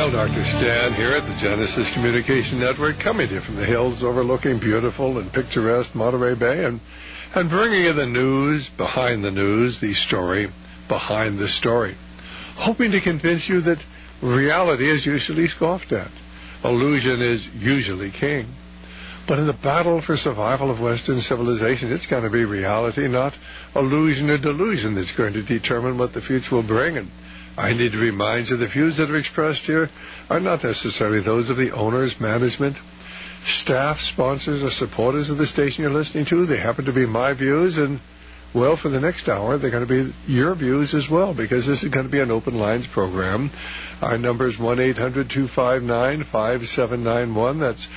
Well, Dr. Stan here at the Genesis Communication Network, coming to you from the hills overlooking beautiful and picturesque Monterey Bay, and bringing you the news, the story behind the story, hoping to convince you that reality is usually scoffed at. Illusion is usually king. But in the battle for survival of Western civilization, it's going to be reality, not illusion or delusion, that's going to determine what the future will bring. And I need to remind you the views that are expressed here are not necessarily those of the owners, management, staff, sponsors, or supporters of the station you're listening to. They happen to be my views, and, well, for the next hour, they're going to be your views as well, because this is going to be an open lines program. Our number is 1-800-259-5791. That's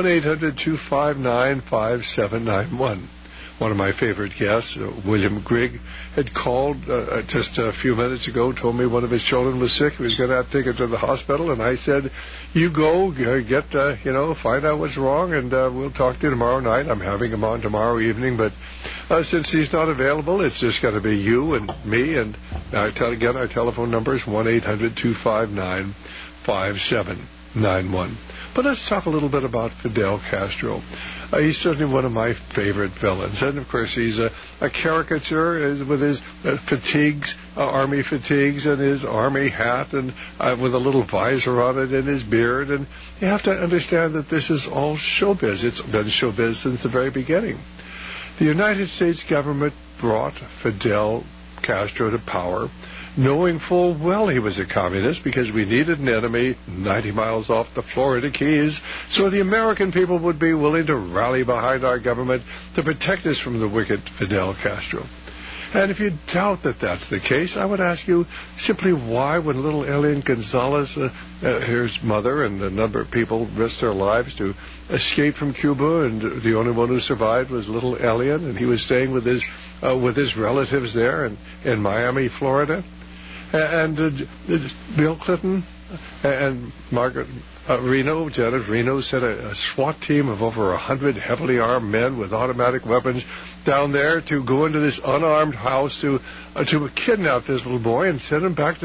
1-800-259-5791. One of my favorite guests, William Grigg, had called just a few minutes ago, told me one of his children was sick. He was going to have to take it to the hospital, and I said, you go, find out what's wrong, and we'll talk to you tomorrow night. I'm having him on tomorrow evening, but since he's not available, it's just going to be you and me, and again, our telephone number is 1-800-259-5791. But let's talk a little bit about Fidel Castro. He's certainly one of my favorite villains. And, of course, he's a caricature with his fatigues, army fatigues, and his army hat, and with a little visor on it, and his beard. And you have to understand that this is all showbiz. It's been showbiz since the very beginning. The United States government brought Fidel Castro to power, knowing full well he was a communist, because we needed an enemy 90 miles off the Florida Keys, so the American people would be willing to rally behind our government to protect us from the wicked Fidel Castro. And if you doubt that that's the case, I would ask you simply why, when little Elian Gonzalez, his mother, and a number of people risked their lives to escape from Cuba, and the only one who survived was little Elian, and he was staying with his relatives there in Miami, Florida. And Bill Clinton and Margaret Janet Reno, sent a SWAT team of over 100 heavily armed men with automatic weapons down there to go into this unarmed house to kidnap this little boy and send him back to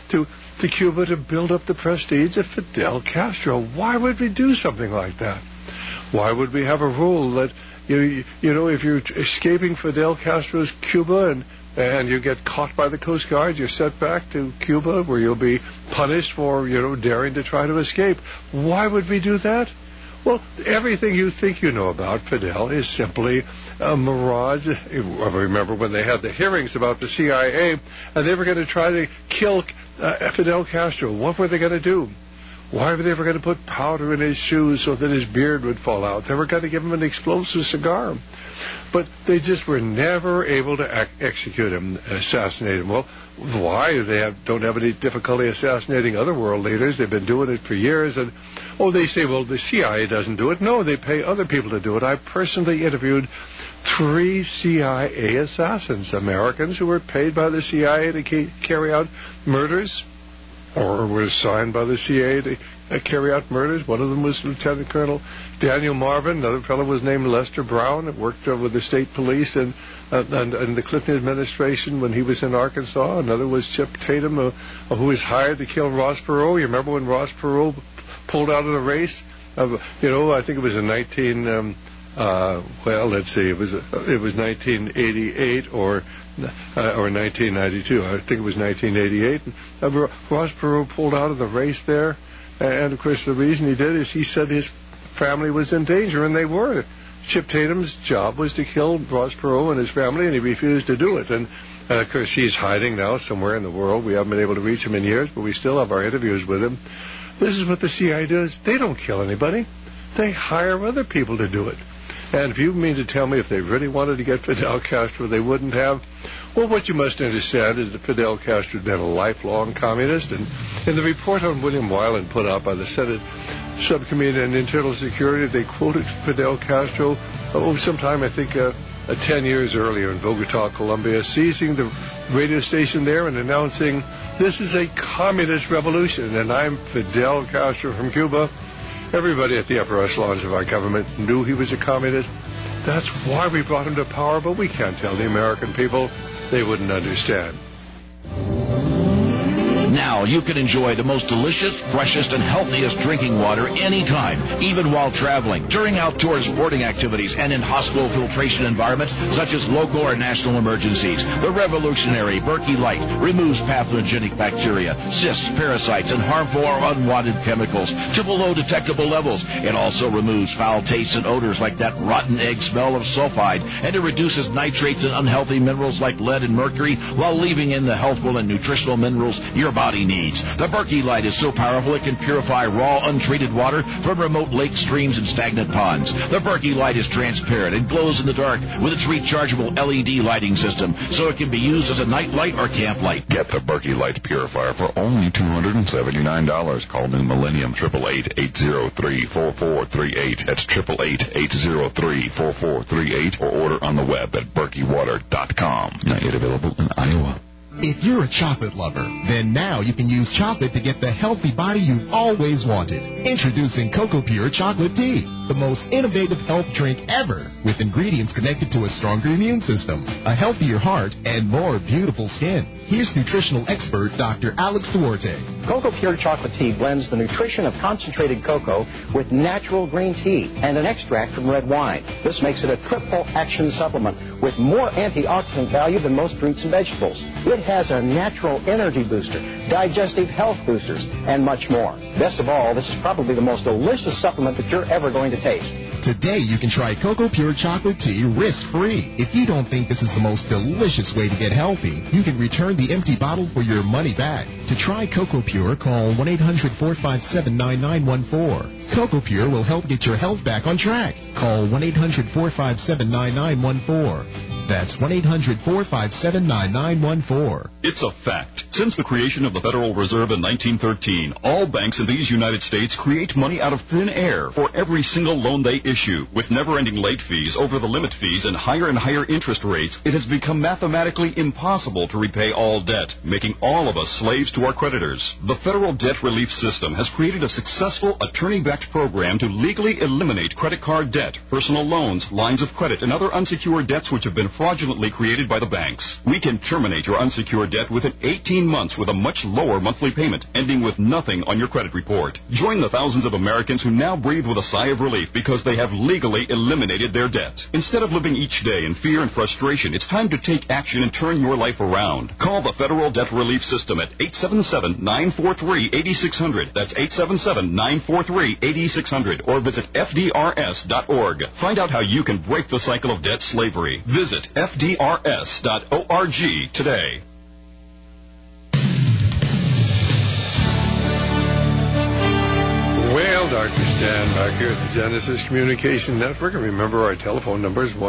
Cuba to build up the prestige of Fidel Castro. Why would we do something like that? Why would we have a rule that if you're escaping Fidel Castro's Cuba and you get caught by the Coast Guard, you're sent back to Cuba where you'll be punished for, daring to try to escape? Why would we do that? Well, everything you think you know about Fidel is simply a mirage. Remember when they had the hearings about the CIA and they were going to try to kill Fidel Castro? What were they going to do? Why were they ever going to put powder in his shoes so that his beard would fall out? They were going to give him an explosive cigar. But they just were never able to execute him, assassinate him. Well, why? They don't have any difficulty assassinating other world leaders. They've been doing it for years. And, they say, well, the CIA doesn't do it. No, they pay other people to do it. I personally interviewed 3 CIA assassins, Americans who were paid by the CIA to carry out murders, or were assigned by the CIA to carry out murders. One of them was Lieutenant Colonel Daniel Marvin. Another fellow was named Lester Brown, that worked with the state police and the Clinton administration when he was in Arkansas. Another was Chip Tatum, who was hired to kill Ross Perot. You remember when Ross Perot pulled out of the race? I think it was in 1988 or 1992. I think it was 1988. Ross Perot pulled out of the race there, and of course the reason he did is he said his family was in danger, and they were. Chip Tatum's job was to kill Ross Perot and his family, and he refused to do it. And of course he's hiding now somewhere in the world. We haven't been able to reach him in years, but we still have our interviews with him. This is what the CIA does. They don't kill anybody. They hire other people to do it. And if you mean to tell me if they really wanted to get Fidel Castro, they wouldn't have? Well, what you must understand is that Fidel Castro had been a lifelong communist. And in the report on William Weiland put out by the Senate Subcommittee on Internal Security, they quoted Fidel Castro sometime, I think, 10 years earlier in Bogota, Colombia, seizing the radio station there and announcing, "This is a communist revolution, and I'm Fidel Castro from Cuba." Everybody at the upper echelons of our government knew he was a communist. That's why we brought him to power, but we can't tell the American people. They wouldn't understand. Now you can enjoy the most delicious, freshest, and healthiest drinking water anytime, even while traveling, during outdoor sporting activities, and in hospital filtration environments such as local or national emergencies. The revolutionary Berkey Light removes pathogenic bacteria, cysts, parasites, and harmful or unwanted chemicals to below detectable levels. It also removes foul tastes and odors like that rotten egg smell of sulfide, and it reduces nitrates and unhealthy minerals like lead and mercury while leaving in the healthful and nutritional minerals your body needs. The Berkey Light is so powerful it can purify raw, untreated water from remote lakes, streams, and stagnant ponds. The Berkey Light is transparent and glows in the dark with its rechargeable LED lighting system, so it can be used as a night light or camp light. Get the Berkey Light Purifier for only $279. Call New Millennium 888-803-4438. That's 888-803-4438, or order on the web at berkeywater.com. Not yet available in Iowa. If you're a chocolate lover, then now you can use chocolate to get the healthy body you've always wanted. Introducing Cocoa Pure Chocolate Tea, the most innovative health drink ever, with ingredients connected to a stronger immune system, a healthier heart, and more beautiful skin. Here's nutritional expert Dr. Alex Duarte. Cocoa Pure Chocolate Tea blends the nutrition of concentrated cocoa with natural green tea and an extract from red wine. This makes it a triple action supplement with more antioxidant value than most fruits and vegetables. It has a natural energy booster, digestive health boosters, and much more. Best of all, this is probably the most delicious supplement that you're ever going to taste. Today you can try Cocoa Pure Chocolate Tea risk-free. If you don't think this is the most delicious way to get healthy, you can return the empty bottle for your money back. To try Cocoa Pure, call 1-800-457-9914. Cocoa Pure will help get your health back on track. Call 1-800-457-9914. That's 1-800-457-9914. It's a fact. Since the creation of the Federal Reserve in 1913, all banks in these United States create money out of thin air for every single loan they issue. With never-ending late fees, over-the-limit fees, and higher interest rates, it has become mathematically impossible to repay all debt, making all of us slaves to our creditors. The Federal Debt Relief System has created a successful attorney-backed program to legally eliminate credit card debt, personal loans, lines of credit, and other unsecured debts which have been fraudulently created by the banks. We can terminate your unsecured debt within 18 months with a much lower monthly payment, ending with nothing on your credit report. Join the thousands of Americans who now breathe with a sigh of relief because they have legally eliminated their debt. Instead of living each day in fear and frustration, it's time to take action and turn your life around. Call the Federal Debt Relief System at 877-943-8600. That's 877-943-8600. Or visit FDRS.org. Find out how you can break the cycle of debt slavery. Visit FDRS.org today. Well, Dr. Stan back here at the Genesis Communication Network. And remember, our telephone number is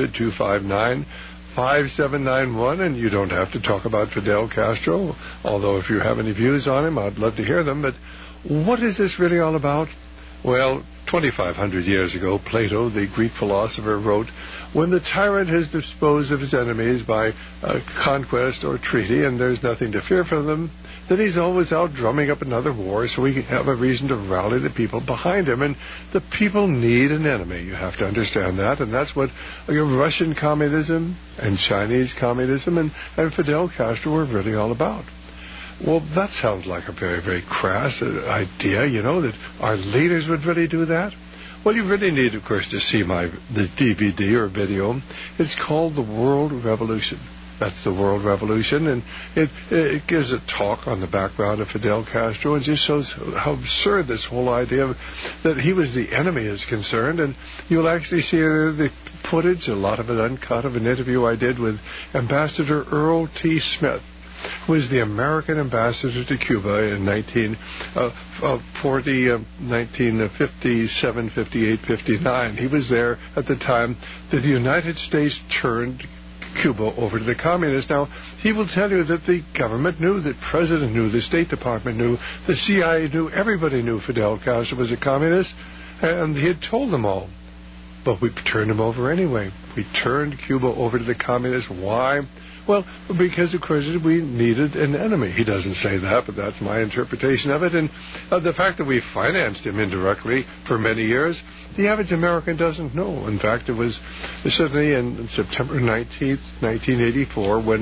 1-800-259-5791. And you don't have to talk about Fidel Castro, although if you have any views on him, I'd love to hear them. But what is this really all about? Well, 2,500 years ago, Plato, the Greek philosopher, wrote, "When the tyrant has disposed of his enemies by conquest or treaty, and there's nothing to fear from them, then he's always out drumming up another war so we can have a reason to rally the people behind him." And the people need an enemy. You have to understand that. And that's what Russian communism and Chinese communism and Fidel Castro were really all about. Well, that sounds like a very, very crass idea, that our leaders would really do that. Well, you really need, of course, to see the DVD or video. It's called The World Revolution. That's The World Revolution, and it gives a talk on the background of Fidel Castro and just shows how absurd this whole idea that he was the enemy is concerned. And you'll actually see the footage, a lot of it uncut, of an interview I did with Ambassador Earl T. Smith, who was the American ambassador to Cuba in 1957, 58, 59. He was there at the time that the United States turned Cuba over to the communists. Now, he will tell you that the government knew, the president knew, the State Department knew, the CIA knew, everybody knew Fidel Castro was a communist, and he had told them all. But we turned him over anyway. We turned Cuba over to the communists. Why? Well, because, of course, we needed an enemy. He doesn't say that, but that's my interpretation of it. And the fact that we financed him indirectly for many years, the average American doesn't know. In fact, it was certainly in September 19th, 1984, when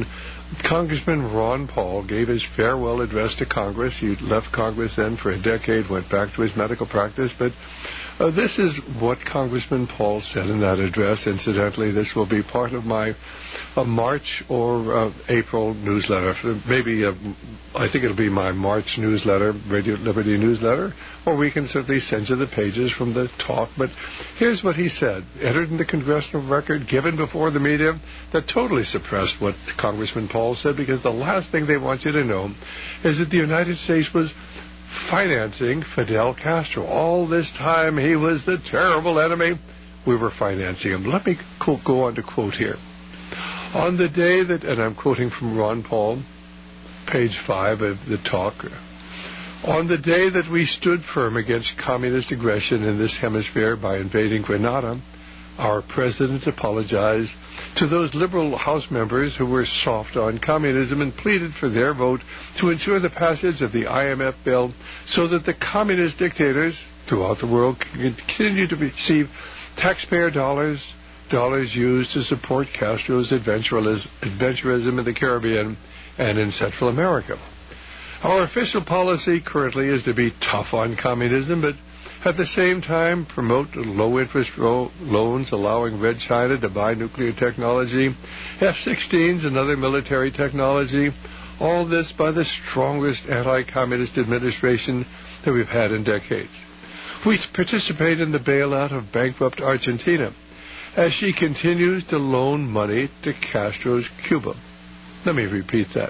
Congressman Ron Paul gave his farewell address to Congress. He left Congress then for a decade, went back to his medical practice, but this is what Congressman Paul said in that address. Incidentally, this will be part of my March or April newsletter. Maybe, I think it'll be my March newsletter, Radio Liberty newsletter, or we can certainly send you the pages from the talk. But here's what he said, entered in the congressional record, given before the media, that totally suppressed what Congressman Paul said, because the last thing they want you to know is that the United States was financing Fidel Castro. All this time he was the terrible enemy. We were financing him. Let me go on to quote here. On the day that, and I'm quoting from Ron Paul, page 5 of the talk, on the day that we stood firm against communist aggression in this hemisphere by invading Grenada, our president apologized to those liberal House members who were soft on communism and pleaded for their vote to ensure the passage of the IMF bill so that the communist dictators throughout the world can continue to receive taxpayer dollars used to support Castro's adventurism in the Caribbean and in Central America. Our official policy currently is to be tough on communism, but at the same time promote low-interest loans allowing Red China to buy nuclear technology, F-16s and other military technology, all this by the strongest anti-communist administration that we've had in decades. We participate in the bailout of bankrupt Argentina as she continues to loan money to Castro's Cuba. Let me repeat that.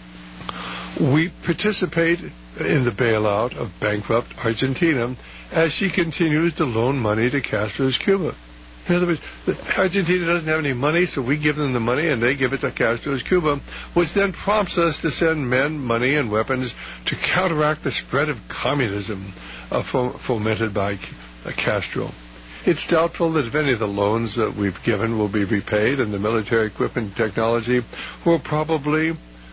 We participate in the bailout of bankrupt Argentina as she continues to loan money to Castro's Cuba. In other words, Argentina doesn't have any money, so we give them the money and they give it to Castro's Cuba, which then prompts us to send men, money, and weapons to counteract the spread of communism fomented by Castro. It's doubtful that if any of the loans that we've given will be repaid, and the military equipment and technology will probably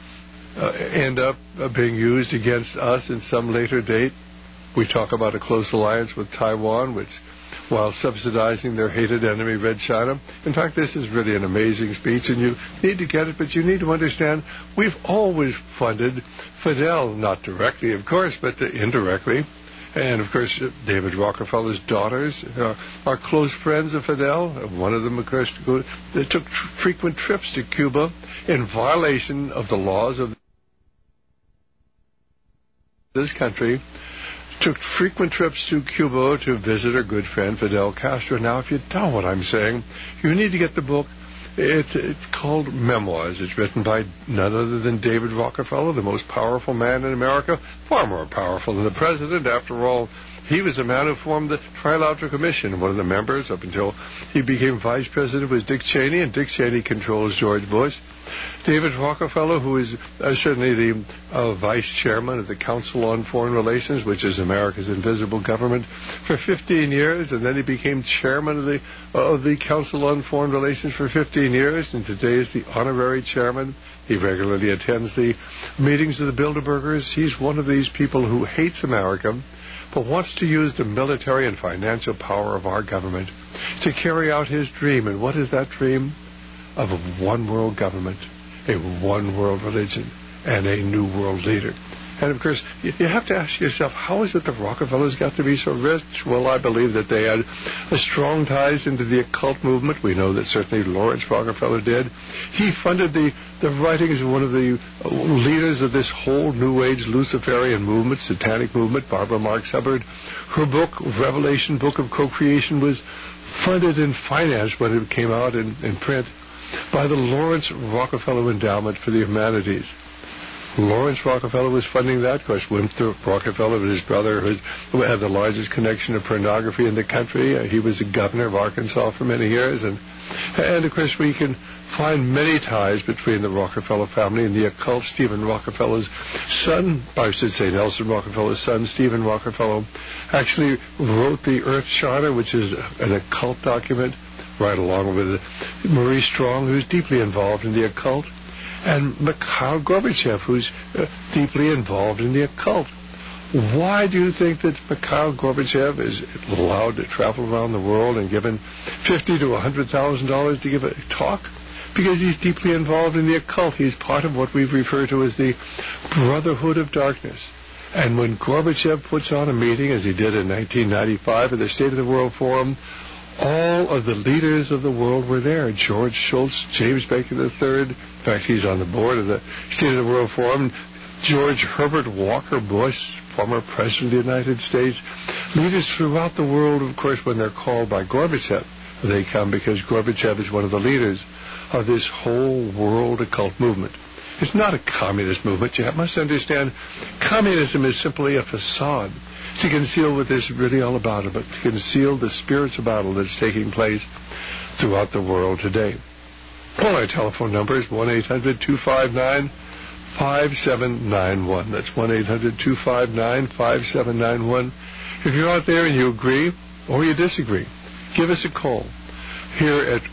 end up being used against us in some later date. We talk about a close alliance with Taiwan, which, while subsidizing their hated enemy, Red China. In fact, this is really an amazing speech, and you need to get it, but you need to understand we've always funded Fidel, not directly, of course, but indirectly. And, of course, David Rockefeller's daughters are close friends of Fidel. One of them, of course, they took frequent trips to Cuba in violation of the laws of this country, took frequent trips to Cuba to visit her good friend Fidel Castro. Now, if you doubt what I'm saying, you need to get the book. It's called Memoirs. It's written by none other than David Rockefeller, the most powerful man in America, far more powerful than the president. After all, he was the man who formed the Trilateral Commission. One of the members, up until he became vice president, was Dick Cheney, and Dick Cheney controls George Bush. David Rockefeller, who is certainly the vice chairman of the Council on Foreign Relations, which is America's invisible government, for 15 years, and then he became chairman of the Council on Foreign Relations for 15 years, and today is the honorary chairman. He regularly attends the meetings of the Bilderbergers. He's one of these people who hates America, but wants to use the military and financial power of our government to carry out his dream. And what is that dream? Of a one-world government, a one-world religion, and a new world leader. And, of course, you have to ask yourself, how is it the Rockefellers got to be so rich? Well, I believe that they had strong ties into the occult movement. We know that certainly Lawrence Rockefeller did. He funded the writings of one of the leaders of this whole New Age Luciferian movement, satanic movement, Barbara Marx Hubbard. Her book, Revelation, Book of Co-Creation, was funded and financed when it came out in print by the Lawrence Rockefeller Endowment for the Humanities. Lawrence Rockefeller was funding that. Of course, Winthrop Rockefeller, his brother, who had the largest connection to pornography in the country. He was the governor of Arkansas for many years. And of course, we can find many ties between the Rockefeller family and the occult. Stephen Rockefeller's son, I should say Nelson Rockefeller's son, Stephen Rockefeller, actually wrote the Earth Charter, which is an occult document, right along with Maurice Strong, who's deeply involved in the occult, and Mikhail Gorbachev, who's deeply involved in the occult. Why do you think that Mikhail Gorbachev is allowed to travel around the world and given $50,000 to $100,000 to give a talk? because he's deeply involved in the occult. He's part of what we've referred to as the Brotherhood of Darkness. And when Gorbachev puts on a meeting, as he did in 1995 at the State of the World Forum, all of the leaders of the world were there. George Shultz, James Baker III. In fact, he's on the board of the State of the World Forum. George Herbert Walker Bush, former President of the United States. Leaders throughout the world, of course, when they're called by Gorbachev, they come because Gorbachev is one of the leaders of this whole world occult movement. It's not a communist movement. You must understand, communism is simply a facade to conceal what this is really all about, but to conceal the spiritual battle that's taking place throughout the world today. Well, our telephone number is 1-800-259-5791. That's 1-800-259-5791. If you're out there and you agree or you disagree, give us a call here at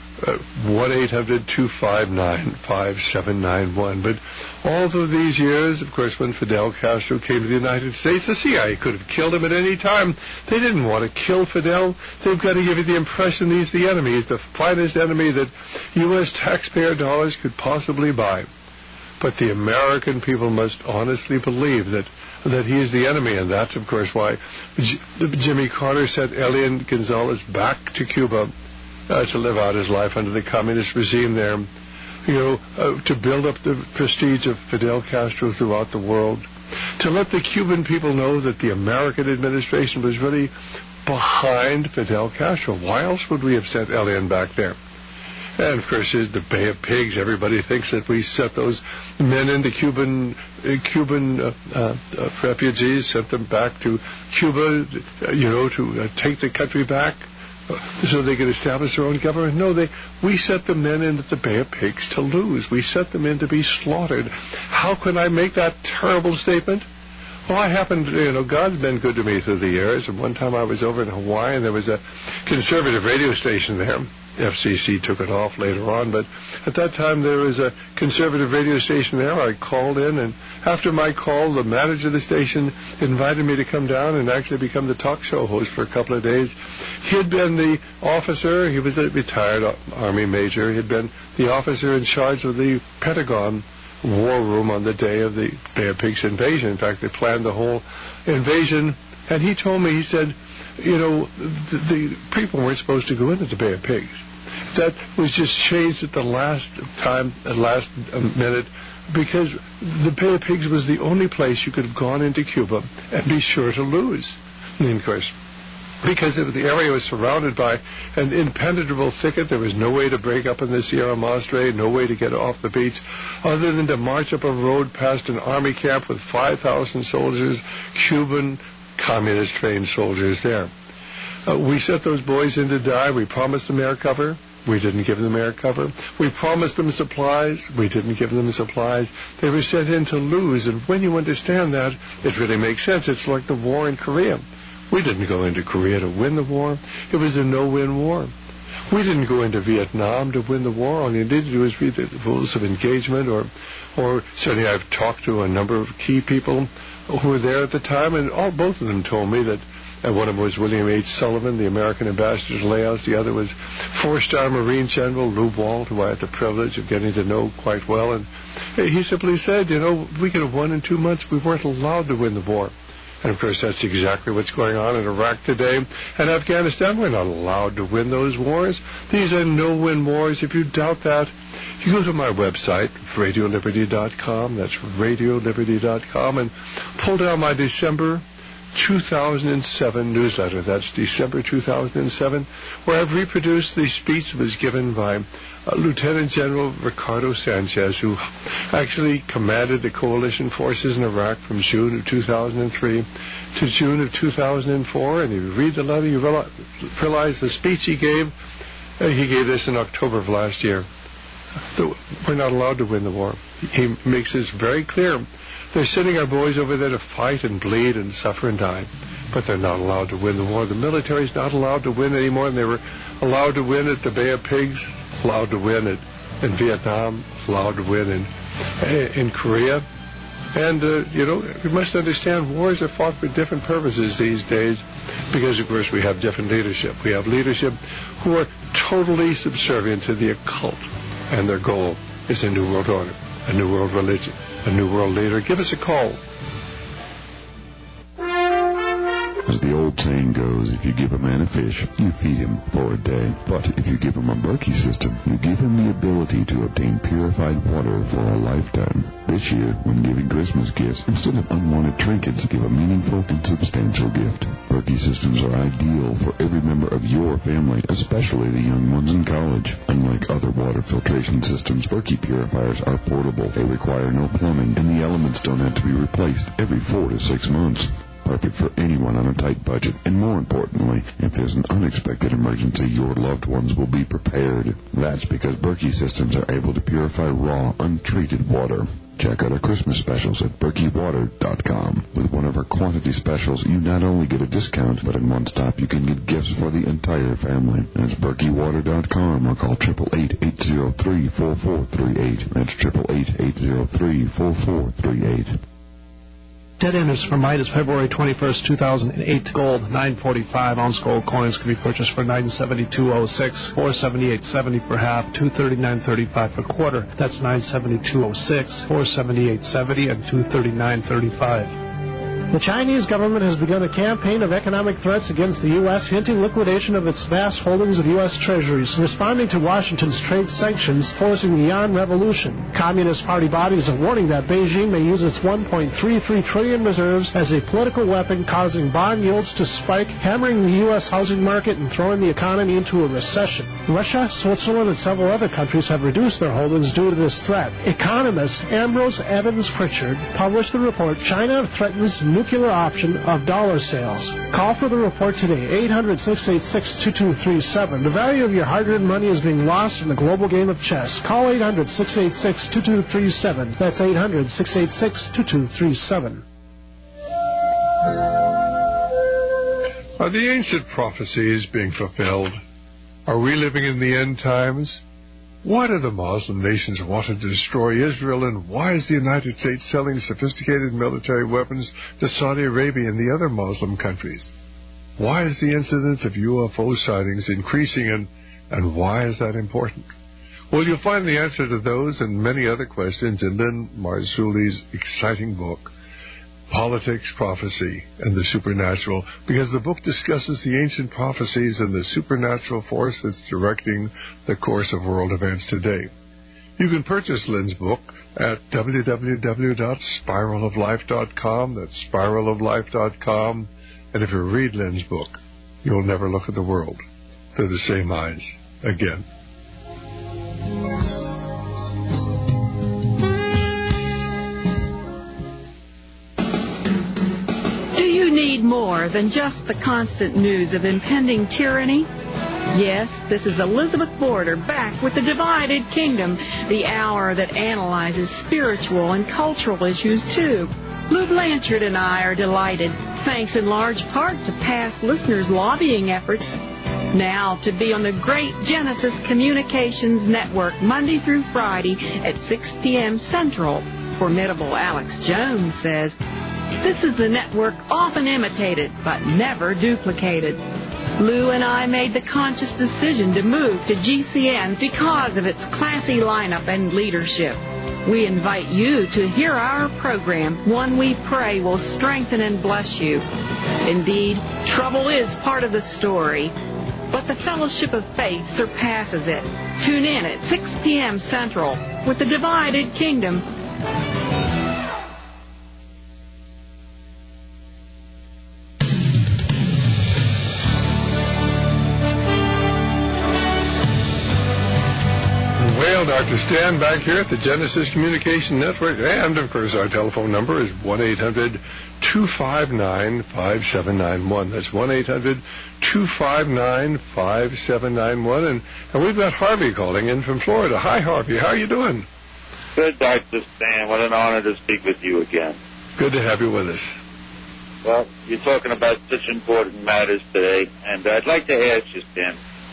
1-800-259-5791. But all through these years, of course, when Fidel Castro came to the United States, the CIA could have killed him at any time. They didn't want to kill Fidel. They've got to give you the impression he's the enemy. He's the finest enemy that U.S. taxpayer dollars could possibly buy. But the American people must honestly believe that he is the enemy, and that's, of course, why Jimmy Carter sent Elian Gonzalez back to Cuba to live out his life under the communist regime there, to build up the prestige of Fidel Castro throughout the world, to let the Cuban people know that the American administration was really behind Fidel Castro. Why else would we have sent Elian back there? And, of course, the Bay of Pigs. Everybody thinks that we sent those men into Cuban refugees, sent them back to Cuba, to take the country back so they could establish their own government. No, we sent the men into the Bay of Pigs to lose. We sent them in to be slaughtered. How can I make that terrible statement? Well, I happened, God's been good to me through the years. And one time I was over in Hawaii, and there was a conservative radio station there. FCC took it off later on, but at that time there was a conservative radio station there. I called in, and after my call, the manager of the station invited me to come down and actually become the talk show host for a couple of days. He had been the officer, he was a retired Army major, he had been the officer in charge of the Pentagon war room on the day of the Bay of Pigs invasion. In fact, they planned the whole invasion, and he told me, he said, the people weren't supposed to go into the Bay of Pigs. That was just changed at the last minute, because the Bay of Pigs was the only place you could have gone into Cuba and be sure to lose. And of course, because the area was surrounded by an impenetrable thicket, there was no way to break up in the Sierra Madre, no way to get off the beach, other than to march up a road past an army camp with 5,000 soldiers, Cuban communist-trained soldiers there. We sent those boys in to die. We promised them air cover. We didn't give them air cover. We promised them supplies. We didn't give them supplies. They were sent in to lose. And when you understand that, it really makes sense. It's like the war in Korea. We didn't go into Korea to win the war. It was a no-win war. We didn't go into Vietnam to win the war. All you needed to do was read the rules of engagement, or certainly I've talked to a number of key people who were there at the time, and both of them told me that. And one of them was William H. Sullivan, the American ambassador to Laos. The other was four-star Marine General Lou Walt, who I had the privilege of getting to know quite well. And he simply said, we could have won in 2 months. We weren't allowed to win the war. And, of course, that's exactly what's going on in Iraq today. And Afghanistan, we're not allowed to win those wars. These are no-win wars. If you doubt that, you go to my website, RadioLiberty.com. That's RadioLiberty.com. And pull down my December 2007 newsletter. That's December 2007, where I've reproduced the speech that was given by Lieutenant General Ricardo Sanchez, who actually commanded the coalition forces in Iraq from June of 2003 to June of 2004. And if you read the letter, you realize the speech he gave this in October of last year. We're not allowed to win the war. He makes this very clear. They're sending our boys over there to fight and bleed and suffer and die, but they're not allowed to win the war. The military's not allowed to win anymore, and they were allowed to win at the Bay of Pigs, allowed to win in Vietnam, allowed to win in Korea. And, we must understand wars are fought for different purposes these days because, of course, we have different leadership. We have leadership who are totally subservient to the occult. And their goal is a new world order, a new world religion, a new world leader. Give us a call. As the old saying goes, if you give a man a fish, you feed him for a day. But if you give him a Berkey system, you give him the ability to obtain purified water for a lifetime. This year, when giving Christmas gifts, instead of unwanted trinkets, give a meaningful and substantial gift. Berkey systems are ideal for every member of your family, especially the young ones in college. Unlike other water filtration systems, Berkey purifiers are portable. They require no plumbing, and the elements don't have to be replaced every 4 to 6 months. Perfect for anyone on a tight budget, and more importantly, if there's an unexpected emergency, your loved ones will be prepared. That's because Berkey systems are able to purify raw, untreated water. Check out our Christmas specials at BerkeyWater.com. With one of our quantity specials, you not only get a discount, but in one stop you can get gifts for the entire family. That's BerkeyWater.com, or call 888-803-4438. That's 888-803-4438. Dead enters for Midas February 21st, 2008. Gold, $9.45. Ounce gold coins can be purchased for $972.06, $478.70 for half, $239.35 for quarter. That's $972.06, $478.70, and $239.35. The Chinese government has begun a campaign of economic threats against the U.S., hinting liquidation of its vast holdings of U.S. treasuries, responding to Washington's trade sanctions, forcing the Yuan revolution. Communist Party bodies are warning that Beijing may use its $1.33 trillion reserves as a political weapon, causing bond yields to spike, hammering the U.S. housing market and throwing the economy into a recession. Russia, Switzerland, and several other countries have reduced their holdings due to this threat. Economist Ambrose Evans Pritchard published the report, China Threatens Nuclear Option of Dollar Sales. Call for the report today, 800-686-2237. The value of your hard-earned money is being lost in the global game of chess. Call 800-686-2237. That's 800-686-2237. Are the ancient prophecies being fulfilled? Are we living in the end times? Why do the Muslim nations want to destroy Israel, and why is the United States selling sophisticated military weapons to Saudi Arabia and the other Muslim countries? Why is the incidence of UFO sightings increasing, and why is that important? Well, you'll find the answer to those and many other questions in Lynn Marzulli's exciting book, Politics, Prophecy, and the Supernatural, because the book discusses the ancient prophecies and the supernatural force that's directing the course of world events today. You can purchase Lynn's book at www.spiraloflife.com. That's spiraloflife.com. And if you read Lynn's book, you'll never look at the world through the same eyes again. Need more than just the constant news of impending tyranny? Yes, this is Elizabeth Border back with The Divided Kingdom, the hour that analyzes spiritual and cultural issues too. Lou Blanchard and I are delighted, thanks in large part to past listeners' lobbying efforts, now to be on the great Genesis Communications Network Monday through Friday at 6 p.m. Central. Formidable Alex Jones says, this is the network often imitated, but never duplicated. Lou and I made the conscious decision to move to GCN because of its classy lineup and leadership. We invite you to hear our program, one we pray will strengthen and bless you. Indeed, trouble is part of the story, but the fellowship of faith surpasses it. Tune in at 6 p.m. Central with The Divided Kingdom. Dr. Stan back here at the Genesis Communication Network, and of course our telephone number is 1-800-259-5791. That's 1-800-259-5791, and we've got Harvey calling in from Florida. Hi, Harvey. How are you doing? Good, Dr. Stan. What an honor to speak with you again. Good to have you with us. Well, you're talking about such important matters today, and I'd like to ask you, Stan,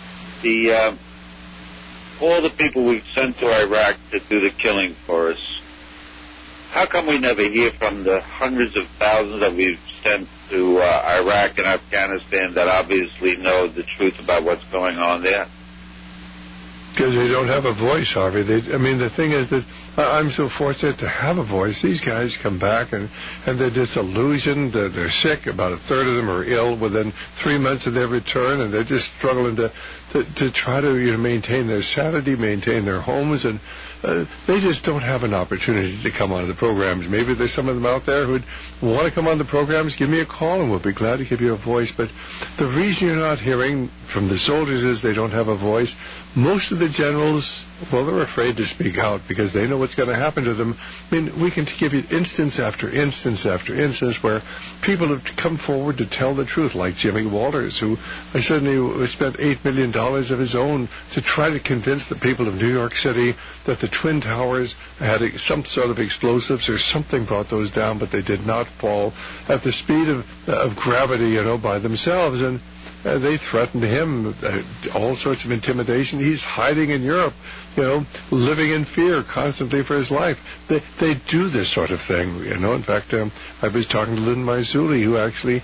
all the people we've sent to Iraq to do the killing for us, how come we never hear from the hundreds of thousands that we've sent to Iraq and Afghanistan that obviously know the truth about what's going on there? Because they don't have a voice, Harvey. The thing is that I'm so fortunate to have a voice. These guys come back and they're disillusioned. They're sick. About a third of them are ill within 3 months of their return, and they're just struggling to try to maintain their sanity, maintain their homes, and they just don't have an opportunity to come on the programs. Maybe there's some of them out there who'd want to come on the programs. Give me a call, and we'll be glad to give you a voice. But the reason you're not hearing from the soldiers is they don't have a voice. Most of the generals, well, they're afraid to speak out because they know what's going to happen to them. We can give you instance after instance after instance where people have come forward to tell the truth, like Jimmy Walters, who suddenly spent $8 million of his own to try to convince the people of New York City that the Twin Towers had some sort of explosives or something brought those down, but they did not fall at the speed of gravity, by themselves. And they threatened him, all sorts of intimidation. He's hiding in Europe, living in fear constantly for his life. They do this sort of thing, In fact, I was talking to Lynn Marzulli, who actually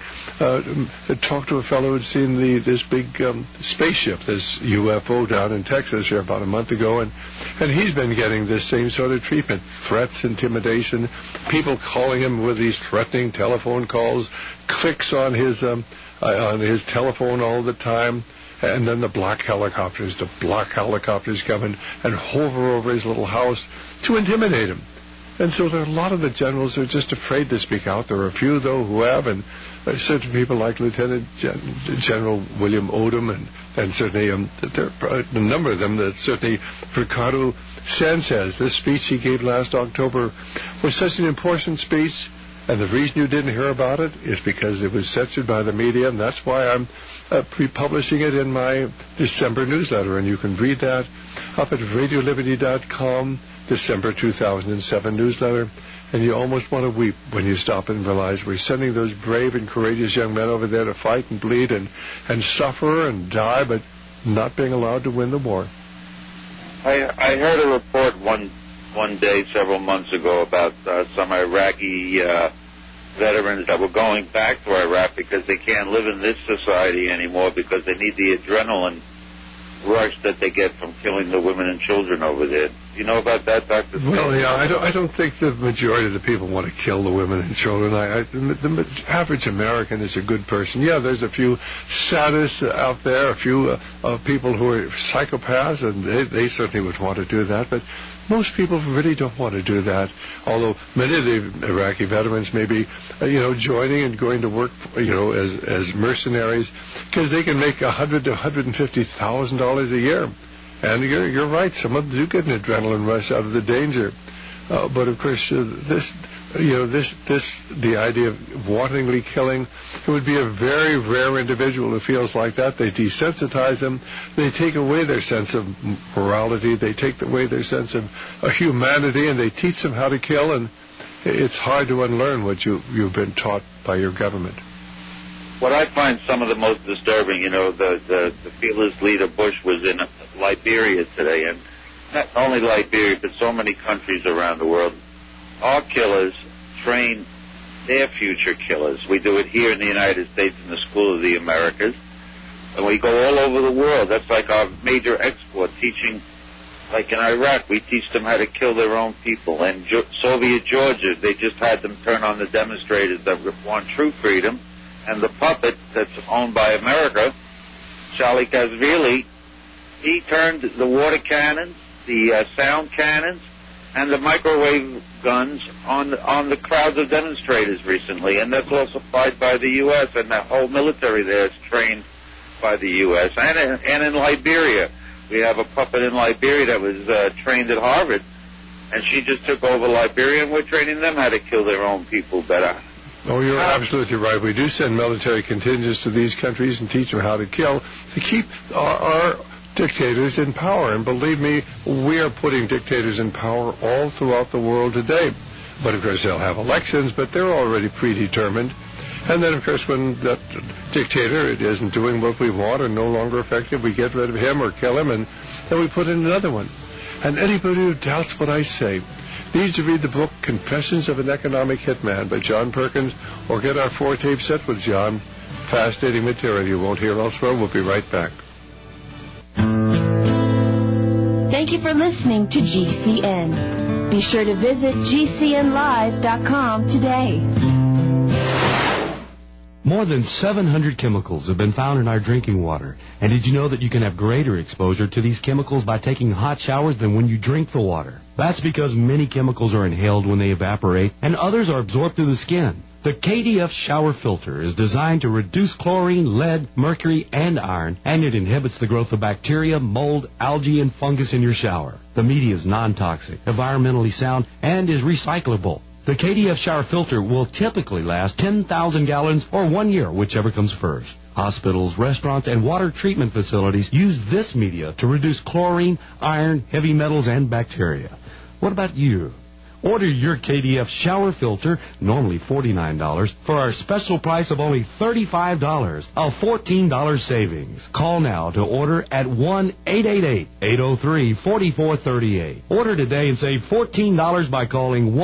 talked to a fellow who'd seen this big spaceship, this UFO down in Texas here about a month ago, and he's been getting this same sort of treatment, threats, intimidation, people calling him with these threatening telephone calls, clicks on his telephone all the time, and then the black helicopters come and hover over his little house to intimidate him. And so there are a lot of the generals who are just afraid to speak out. There are a few, though, who have, and certain people like Lieutenant General William Odom, and certainly there are a number of them, that certainly Ricardo Sanchez, this speech he gave last October was such an important speech. And the reason you didn't hear about it is because it was censored by the media, and that's why I'm pre-publishing it in my December newsletter. And you can read that up at RadioLiberty.com, December 2007 newsletter. And you almost want to weep when you stop and realize we're sending those brave and courageous young men over there to fight and bleed and suffer and die, but not being allowed to win the war. I heard a report one day several months ago about some Iraqi veterans that were going back to Iraq because they can't live in this society anymore because they need the adrenaline rush that they get from killing the women and children over there. You know about that, Dr. Well, yeah, I don't think the majority of the people want to kill the women and children. The average American is a good person. Yeah, there's a few sadists out there, a few people who are psychopaths, and they certainly would want to do that, but most people really don't want to do that, although many of the Iraqi veterans may be, joining and going to work, as mercenaries, because they can make $100,000 to $150,000 a year. And you're right, some of them do get an adrenaline rush out of the danger. But of course, the idea of wantonly killing, it would be a very rare individual who feels like that. They desensitize them. They take away their sense of morality. They take away their sense of humanity, and they teach them how to kill. And it's hard to unlearn what you've been taught by your government. What I find some of the most disturbing, the fearless leader Bush was in Liberia today, and not only Liberia, but so many countries around the world. Our killers train their future killers. We do it here in the United States in the School of the Americas, and we go all over the world. That's like our major export, teaching, like in Iraq, we teach them how to kill their own people. And Soviet Georgia, they just had them turn on the demonstrators that want true freedom, and the puppet that's owned by America, Charlie Kashvili, he turned the water cannons, the sound cannons, and the microwave guns on the crowds of demonstrators recently, and that's all supplied by the U.S., and the whole military there is trained by the U.S. And in Liberia, we have a puppet in Liberia that was trained at Harvard, and she just took over Liberia, and we're training them how to kill their own people better. Oh, you're absolutely right. We do send military contingents to these countries and teach them how to kill to keep our dictators in power. And believe me, we are putting dictators in power all throughout the world today. But, of course, they'll have elections, but they're already predetermined. And then, of course, when that dictator isn't doing what we want or no longer effective, we get rid of him or kill him, and then we put in another one. And anybody who doubts what I say needs to read the book Confessions of an Economic Hitman by John Perkins, or get our 4-tape set with John. Fascinating material you won't hear elsewhere. We'll be right back. Thank you for listening to GCN. Be sure to visit GCNlive.com today. More than 700 chemicals have been found in our drinking water. And did you know that you can have greater exposure to these chemicals by taking hot showers than when you drink the water? That's because many chemicals are inhaled when they evaporate, and others are absorbed through the skin. The KDF shower filter is designed to reduce chlorine, lead, mercury, and iron, and it inhibits the growth of bacteria, mold, algae, and fungus in your shower. The media is non-toxic, environmentally sound, and is recyclable. The KDF shower filter will typically last 10,000 gallons or 1 year, whichever comes first. Hospitals, restaurants, and water treatment facilities use this media to reduce chlorine, iron, heavy metals, and bacteria. What about you? Order your KDF shower filter, normally $49, for our special price of only $35, a $14 savings. Call now to order at 1-888-803-4438. Order today and save $14 by calling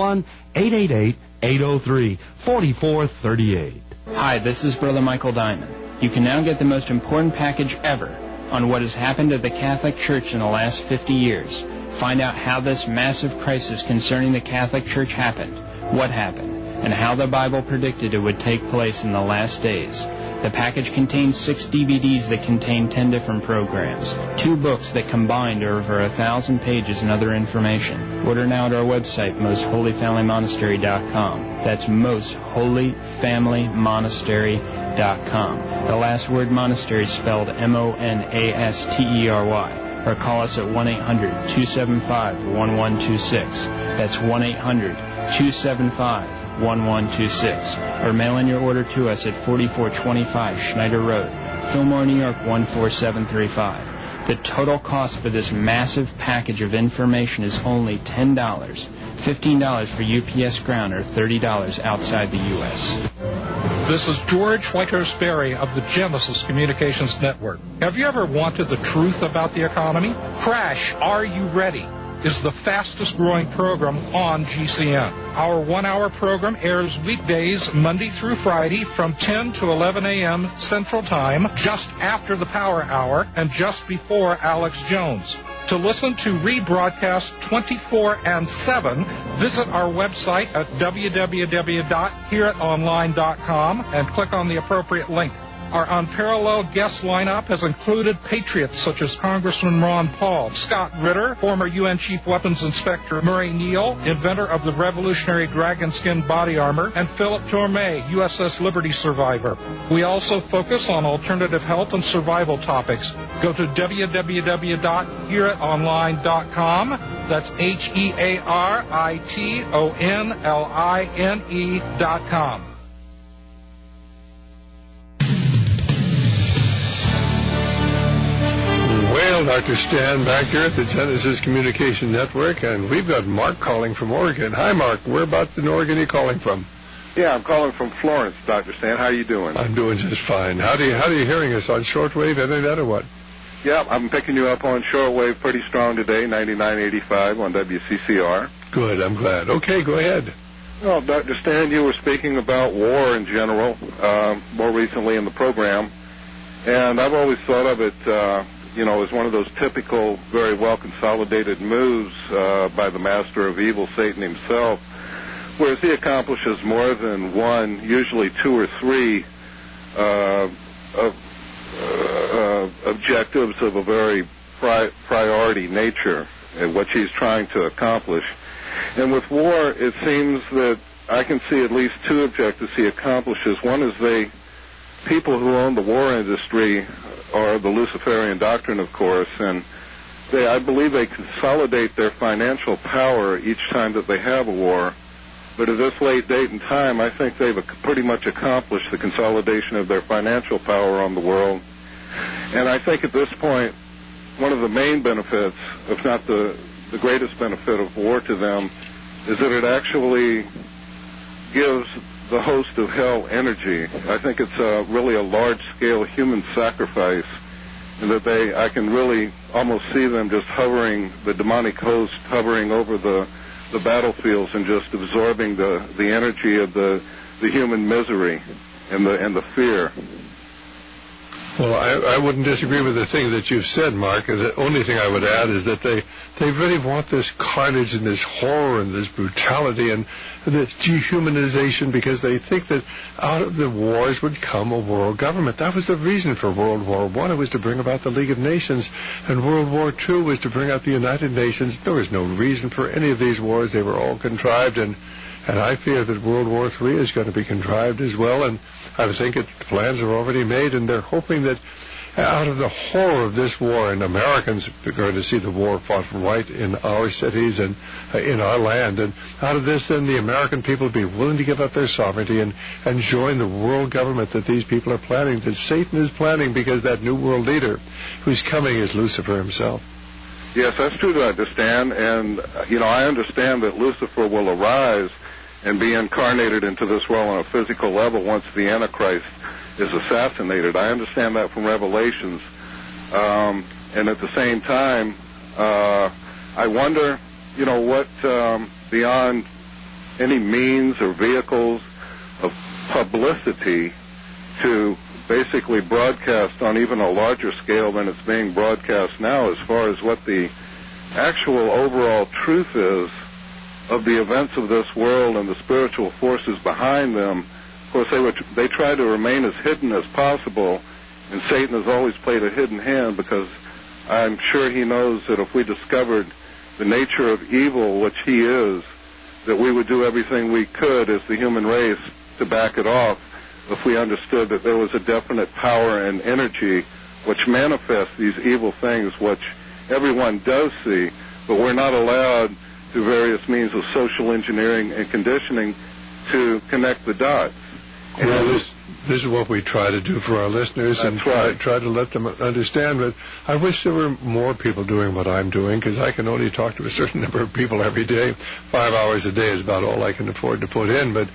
1-888-803-4438. Hi, this is Brother Michael Diamond. You can now get the most important package ever on what has happened to the Catholic Church in the last 50 years. Find out how this massive crisis concerning the Catholic Church happened, what happened, and how the Bible predicted it would take place in the last days. The package contains 6 DVDs that contain 10 different programs, 2 books that combined are over 1,000 pages and other information. Order now at our website, mostholyfamilymonastery.com. That's mostholyfamilymonastery.com. The last word monastery is spelled M-O-N-A-S-T-E-R-Y. Or call us at 1-800-275-1126. That's 1-800-275-1126. Or mail in your order to us at 4425 Schneider Road, Fillmore, New York 14735. The total cost for this massive package of information is only $10. $15 for UPS Ground or $30 outside the U.S. This is George Whitehurst Berry of the Genesis Communications Network. Have you ever wanted the truth about the economy? Crash, Are You Ready? Is the fastest growing program on GCN. Our 1-hour program airs weekdays Monday through Friday from 10 to 11 a.m. Central Time, just after the Power Hour and just before Alex Jones. To listen to rebroadcast 24/7, visit our website at www.hearitonline.com and click on the appropriate link. Our unparalleled guest lineup has included patriots such as Congressman Ron Paul, Scott Ritter, former UN Chief Weapons Inspector Murray Neal, inventor of the revolutionary dragon skin body armor, and Philip Tormé, USS Liberty survivor. We also focus on alternative health and survival topics. Go to www.hearitonline.com. That's HEARITONLINE.com. Well, Dr. Stan back here at the Genesis Communication Network, and we've got Mark calling from Oregon. Hi, Mark. Whereabouts in Oregon are you calling from? Yeah, I'm calling from Florence, Dr. Stan. How are you doing? I'm doing just fine. How are you hearing us on shortwave, internet, or what? Yeah, I'm picking you up on shortwave pretty strong today, 99.85 on WCCR. Good, I'm glad. Okay, go ahead. Well, Dr. Stan, you were speaking about war in general more recently in the program, and I've always thought of it as one of those typical, very well consolidated moves by the master of evil, Satan himself, whereas he accomplishes more than one, usually 2 or 3 objectives of a very priority nature, which he's trying to accomplish. And with war, it seems that I can see at least 2 objectives he accomplishes. One is people who own the war industry are the Luciferian doctrine, of course, and I believe they consolidate their financial power each time that they have a war. But at this late date and time, I think they've pretty much accomplished the consolidation of their financial power on the world. And I think at this point, one of the main benefits, if not the greatest benefit of war to them, is that it actually gives the host of hell energy. I think it's really a large-scale human sacrifice, and that I can really almost see them just hovering, the demonic host hovering over the battlefields and just absorbing the energy of the human misery and the fear. Well, I wouldn't disagree with the thing that you've said, Mark. The only thing I would add is that they really want this carnage and this horror and this brutality and this dehumanization because they think that out of the wars would come a world government. That was the reason for World War I. It was to bring about the League of Nations, and World War II was to bring out the United Nations. There was no reason for any of these wars. They were all contrived, and I fear that World War III is going to be contrived as well, and I think the plans are already made, and they're hoping that out of the horror of this war, and Americans are going to see the war fought right in our cities and in our land, and out of this, then the American people will be willing to give up their sovereignty and join the world government that these people are planning, that Satan is planning, because that new world leader who's coming is Lucifer himself. Yes, that's true to understand, and, I understand that Lucifer will arise and be incarnated into this world on a physical level once the Antichrist is assassinated. I understand that from Revelations. And at the same time, I wonder, what beyond any means or vehicles of publicity to basically broadcast on even a larger scale than it's being broadcast now, as far as what the actual overall truth is of the events of this world and the spiritual forces behind them. Of course, they try to remain as hidden as possible, and Satan has always played a hidden hand, because I'm sure he knows that if we discovered the nature of evil, which he is, that we would do everything we could as the human race to back it off if we understood that there was a definite power and energy which manifests these evil things, which everyone does see, but we're not allowed through various means of social engineering and conditioning to connect the dots. Well, this is what we try to do for our listeners, and try to let them understand. But I wish there were more people doing what I'm doing, because I can only talk to a certain number of people every day. 5 hours a day is about all I can afford to put in. But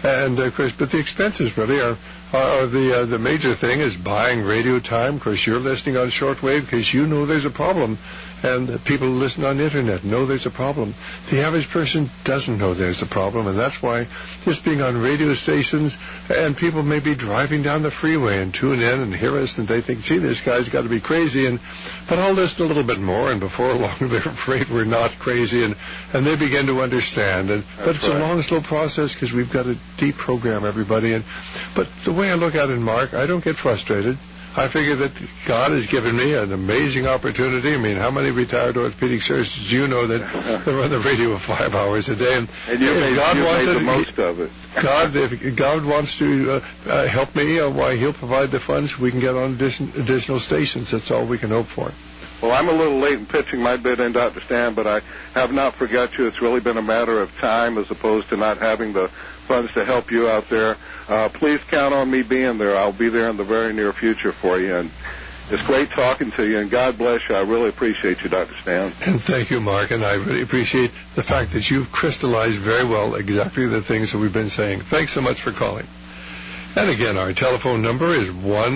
the expenses really are the major thing is buying radio time. Of course, you're listening on shortwave because you know there's a problem. And people who listen on the Internet know there's a problem. The average person doesn't know there's a problem, and that's why just being on radio stations, and people may be driving down the freeway and tune in and hear us, and they think, gee, this guy's got to be crazy, but I'll listen a little bit more, and before long they're afraid we're not crazy, and they begin to understand. But it's a long, slow process, because we've got to deprogram everybody. But the way I look at it, Mark, I don't get frustrated. I figure that God has given me an amazing opportunity. I mean, how many retired orthopedic surgeons do you know that run the radio 5 hours a day? And you made the most of it. If God wants to help me, why, He'll provide the funds so we can get on additional stations. That's all we can hope for. Well, I'm a little late in pitching my bid in, Dr. Stan, but I have not forgot you. It's really been a matter of time as opposed to not having the funds to help you out there. Please count on me being there. I'll be there in the very near future for you. And it's great talking to you, and God bless you. I really appreciate you, Dr. Stan. And thank you, Mark, and I really appreciate the fact that you've crystallized very well exactly the things that we've been saying. Thanks so much for calling. And again, our telephone number is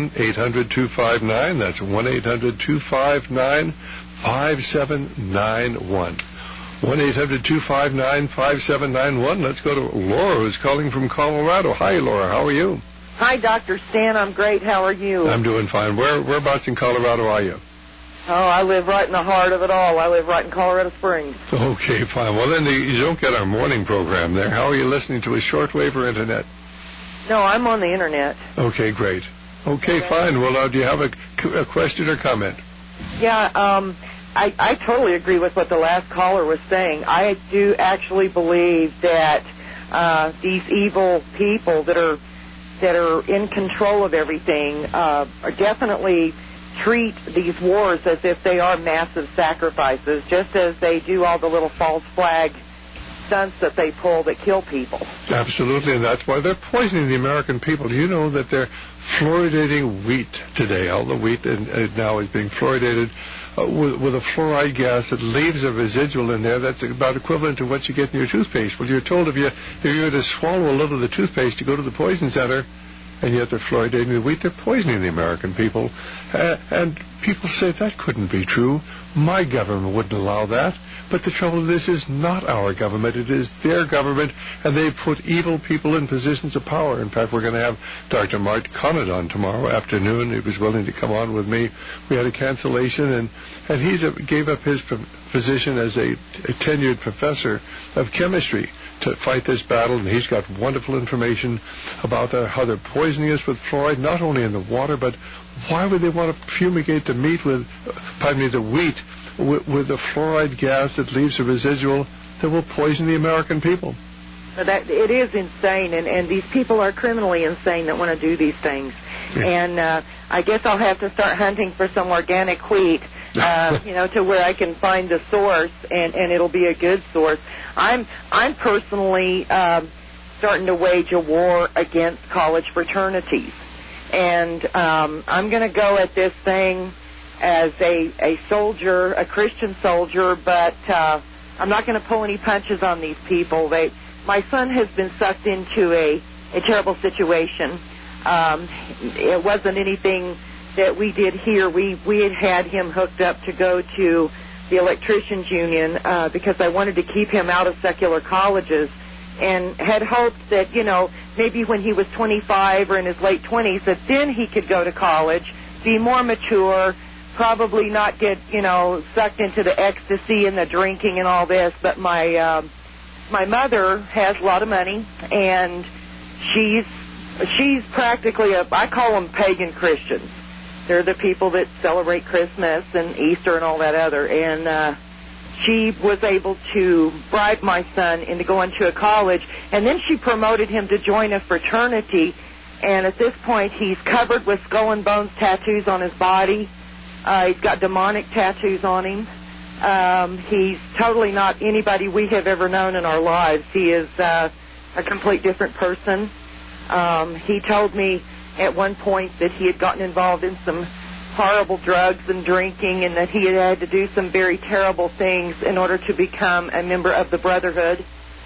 1-800-259. That's 1-800-259-5791. 1-800-259-5791. Let's go to Laura, who's calling from Colorado. Hi, Laura. How are you? Hi, Dr. Stan. I'm great. How are you? I'm doing fine. Whereabouts in Colorado are you? Oh, I live right in the heart of it all. I live right in Colorado Springs. Okay, fine. Well, then you don't get our morning program there. How are you listening to a shortwave or Internet? No, I'm on the Internet. Okay, great. Okay, fine. Well, do you have a question or comment? Yeah, I totally agree with what the last caller was saying. I do actually believe that these evil people that are in control of everything are definitely treat these wars as if they are massive sacrifices, just as they do all the little false flag stunts that they pull that kill people. Absolutely, and that's why they're poisoning the American people. Do you know that they're fluoridating wheat today? All the wheat now is being fluoridated with a fluoride gas that leaves a residual in there that's about equivalent to what you get in your toothpaste. Well, you're told if you were to swallow a little of the toothpaste, you go to the poison center, and yet they're fluoridating the wheat. They're poisoning the American people. And people say that couldn't be true. My government wouldn't allow that. But the trouble with this is not our government. It is their government, and they put evil people in positions of power. In fact, we're going to have Dr. Mart Conant on tomorrow afternoon. He was willing to come on with me. We had a cancellation, and he gave up his position as a tenured professor of chemistry to fight this battle, and he's got wonderful information about how they're poisoning us with fluoride, not only in the water, but why would they want to fumigate the wheat with a fluoride gas that leaves a residual that will poison the American people? It is insane, and these people are criminally insane that want to do these things. Yeah. And I guess I'll have to start hunting for some organic wheat, to where I can find the source, and it'll be a good source. I'm personally starting to wage a war against college fraternities, and I'm going to go at this thing as a soldier, a Christian soldier, but I'm not going to pull any punches on these people. My son has been sucked into a terrible situation. It wasn't anything that we did here. We had him hooked up to go to the electricians union because I wanted to keep him out of secular colleges, and had hoped that, maybe when he was 25 or in his late 20s, that then he could go to college, be more mature, probably not get, sucked into the ecstasy and the drinking and all this. But my mother has a lot of money, and she's practically I call them pagan Christians. They're the people that celebrate Christmas and Easter and all that other. And she was able to bribe my son into going to a college, and then she promoted him to join a fraternity. And at this point, he's covered with skull and bones tattoos on his body. He's got demonic tattoos on him. He's totally not anybody we have ever known in our lives. He is a complete different person. He told me at one point that he had gotten involved in some horrible drugs and drinking, and that he had to do some very terrible things in order to become a member of the Brotherhood.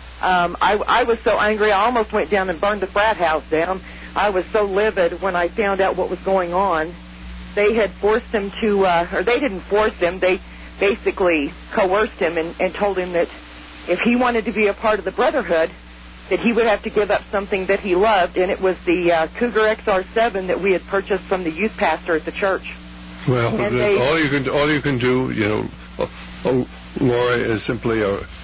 I was so angry, I almost went down and burned the frat house down. I was so livid when I found out what was going on. They had forced him to, or they didn't force him, they basically coerced him and told him that if he wanted to be a part of the Brotherhood, that he would have to give up something that he loved, and it was the Cougar XR7 that we had purchased from the youth pastor at the church. Well, all you can do, Laura, is simply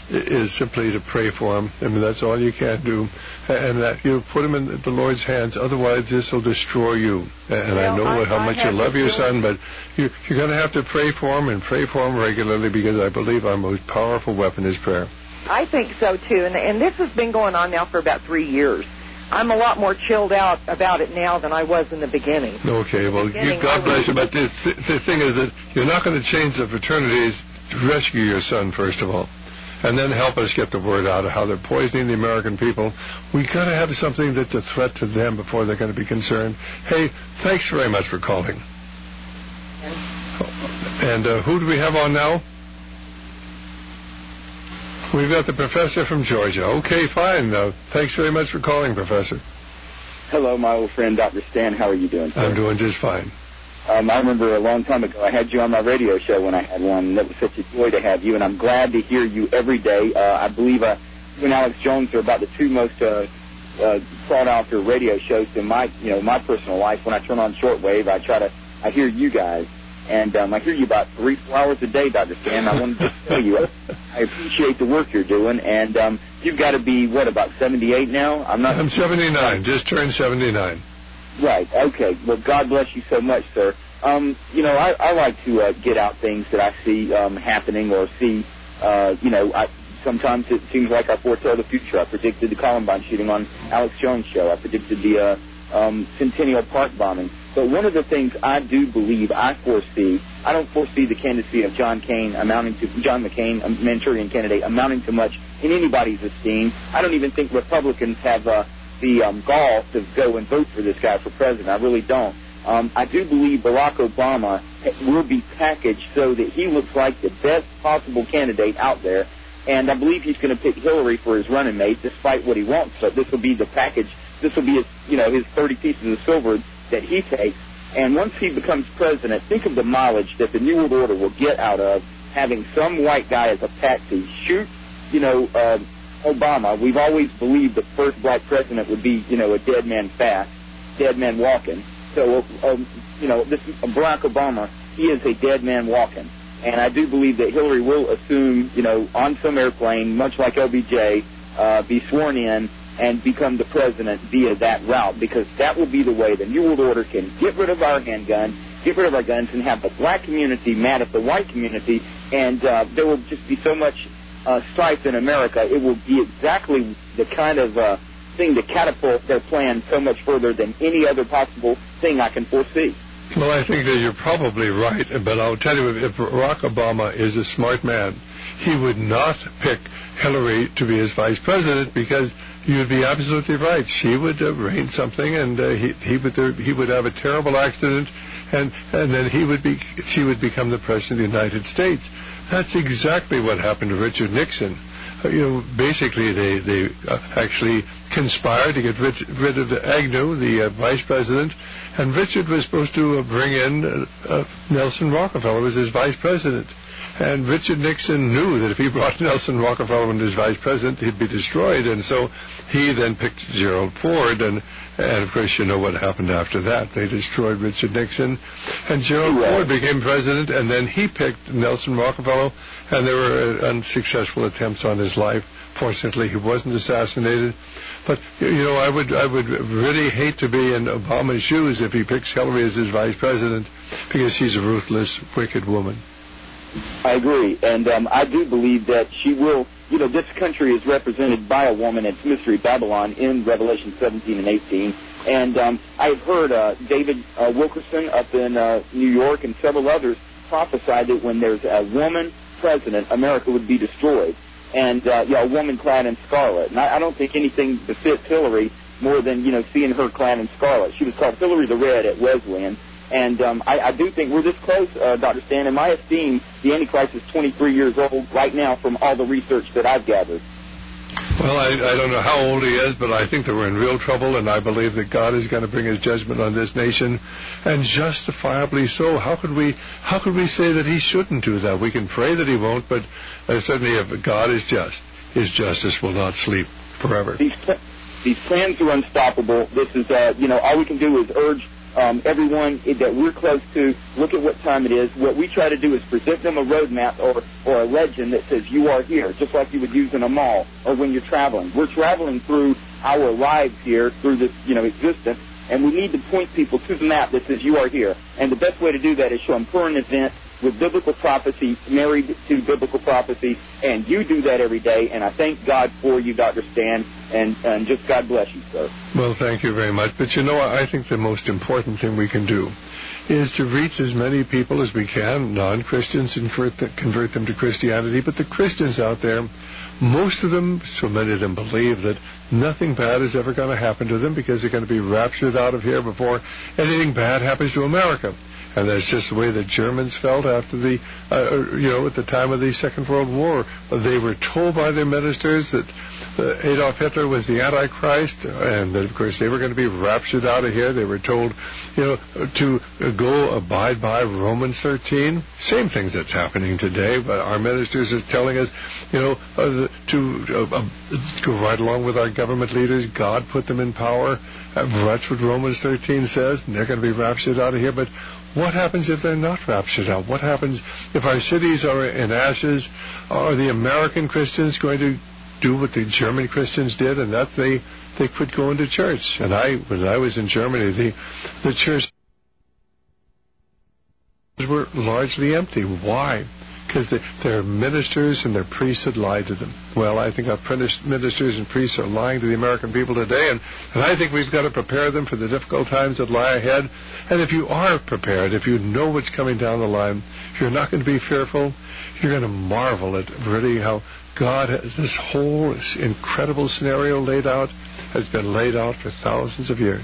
to pray for him. I mean, that's all you can do, and that put him in the Lord's hands. Otherwise, this will destroy you. And I know how much you love your son, but you're going to have to pray for him and pray for him regularly, because I believe our most powerful weapon is prayer. I think so, too, and this has been going on now for about 3 years. I'm a lot more chilled out about it now than I was in the beginning. Okay, well, God bless you, but the thing is that you're not going to change the fraternities to rescue your son, first of all, and then help us get the word out of how they're poisoning the American people. We've got to have something that's a threat to them before they're going to be concerned. Hey, thanks very much for calling. And who do we have on now? We've got the professor from Georgia. Okay, fine. Thanks very much for calling, Professor. Hello, my old friend, Dr. Stan. How are you doing, sir? I'm doing just fine. I remember a long time ago I had you on my radio show when I had one, and it was such a joy to have you, and I'm glad to hear you every day. I believe you and Alex Jones are about the two most sought-after radio shows in my personal life. When I turn on shortwave, I hear you guys. And I hear you about 3-4 hours a day, Dr. Stan. I wanted to tell you, I appreciate the work you're doing. And you've got to be, about 78 now? I'm 79, just turned 79. Right, okay. Well, God bless you so much, sir. I like to get out things that I see happening or see, sometimes it seems like I foretell the future. I predicted the Columbine shooting on Alex Jones' show. I predicted the Centennial Park bombing. But one of the things I do believe I don't foresee the candidacy of John McCain, a Manchurian candidate, amounting to much in anybody's esteem. I don't even think Republicans have the gall to go and vote for this guy for president. I really don't. I do believe Barack Obama will be packaged so that he looks like the best possible candidate out there. And I believe he's going to pick Hillary for his running mate, despite what he wants. But this will be the package this will be his, his 30 pieces of silver that he takes. And once he becomes president, think of the mileage that the New World Order will get out of having some white guy as a patsy shoot, Obama. We've always believed the first black president would be, a dead man walking. So, this is Barack Obama. He is a dead man walking. And I do believe that Hillary will assume, on some airplane, much like LBJ, be sworn in and become the president via that route, because that will be the way the New World Order can get rid of our handgun, get rid of our guns, and have the black community mad at the white community, and there will just be so much strife in America. It will be exactly the kind of thing to catapult their plan so much further than any other possible thing I can foresee. Well, I think that you're probably right, but I'll tell you, if Barack Obama is a smart man, he would not pick Hillary to be his vice president, because you'd be absolutely right. She would reign something, and he would have a terrible accident, and then she would become the president of the United States. That's exactly what happened to Richard Nixon. Basically they actually conspired to get rid of Agnew, the vice president, and Richard was supposed to bring in Nelson Rockefeller as his vice president. And Richard Nixon knew that if he brought Nelson Rockefeller in as vice president, he'd be destroyed. And so he then picked Gerald Ford. And of course, you know what happened after that. They destroyed Richard Nixon. And Gerald Ford became president. And then he picked Nelson Rockefeller. And there were unsuccessful attempts on his life. Fortunately, he wasn't assassinated. But, I would really hate to be in Obama's shoes if he picks Hillary as his vice president, because she's a ruthless, wicked woman. I agree, and I do believe that she will. This country is represented by a woman. It's Mystery Babylon in Revelation 17 and 18. And I've heard David Wilkerson up in New York and several others prophesy that when there's a woman president, America would be destroyed. And a woman clad in scarlet. And I don't think anything befits Hillary more than seeing her clad in scarlet. She was called Hillary the Red at Wesleyan. And I do think we're this close, Dr. Stan. In my esteem, the Antichrist is 23 years old right now from all the research that I've gathered. Well, I don't know how old he is, but I think that we're in real trouble, and I believe that God is going to bring his judgment on this nation, and justifiably so. How could we say that he shouldn't do that? We can pray that he won't, but certainly if God is just, his justice will not sleep forever. These plans are unstoppable. This is, all we can do is urge everyone that we're close to, look at what time it is. What we try to do is present them a roadmap or a legend that says you are here, just like you would use in a mall or when you're traveling. We're traveling through our lives here, through this, existence, and we need to point people to the map that says you are here. And the best way to do that is show them current events with biblical prophecy, married to biblical prophecy, and you do that every day, and I thank God for you, Dr. Stan, and just God bless you, sir. Well, thank you very much. But I think the most important thing we can do is to reach as many people as we can, non-Christians, and convert them to Christianity. But the Christians out there, most of them, so many of them believe that nothing bad is ever going to happen to them because they're going to be raptured out of here before anything bad happens to America. And that's just the way the Germans felt after at the time of the Second World War. They were told by their ministers that Adolf Hitler was the Antichrist, and that, of course, they were going to be raptured out of here. They were told, to go abide by Romans 13. Same things that's happening today, but our ministers are telling us, to go right along with our government leaders. God put them in power. That's what Romans 13 says, and they're going to be raptured out of here. But what happens if they're not raptured out? What happens if our cities are in ashes? Are the American Christians going to do what the German Christians did, and that they quit going to church? And when I was in Germany, the churches were largely empty. Why? Because their ministers and their priests had lied to them. Well, I think our ministers and priests are lying to the American people today, and I think we've got to prepare them for the difficult times that lie ahead. And if you are prepared, if you know what's coming down the line, you're not going to be fearful. You're going to marvel at really how God has this whole incredible scenario laid out, has been laid out for thousands of years.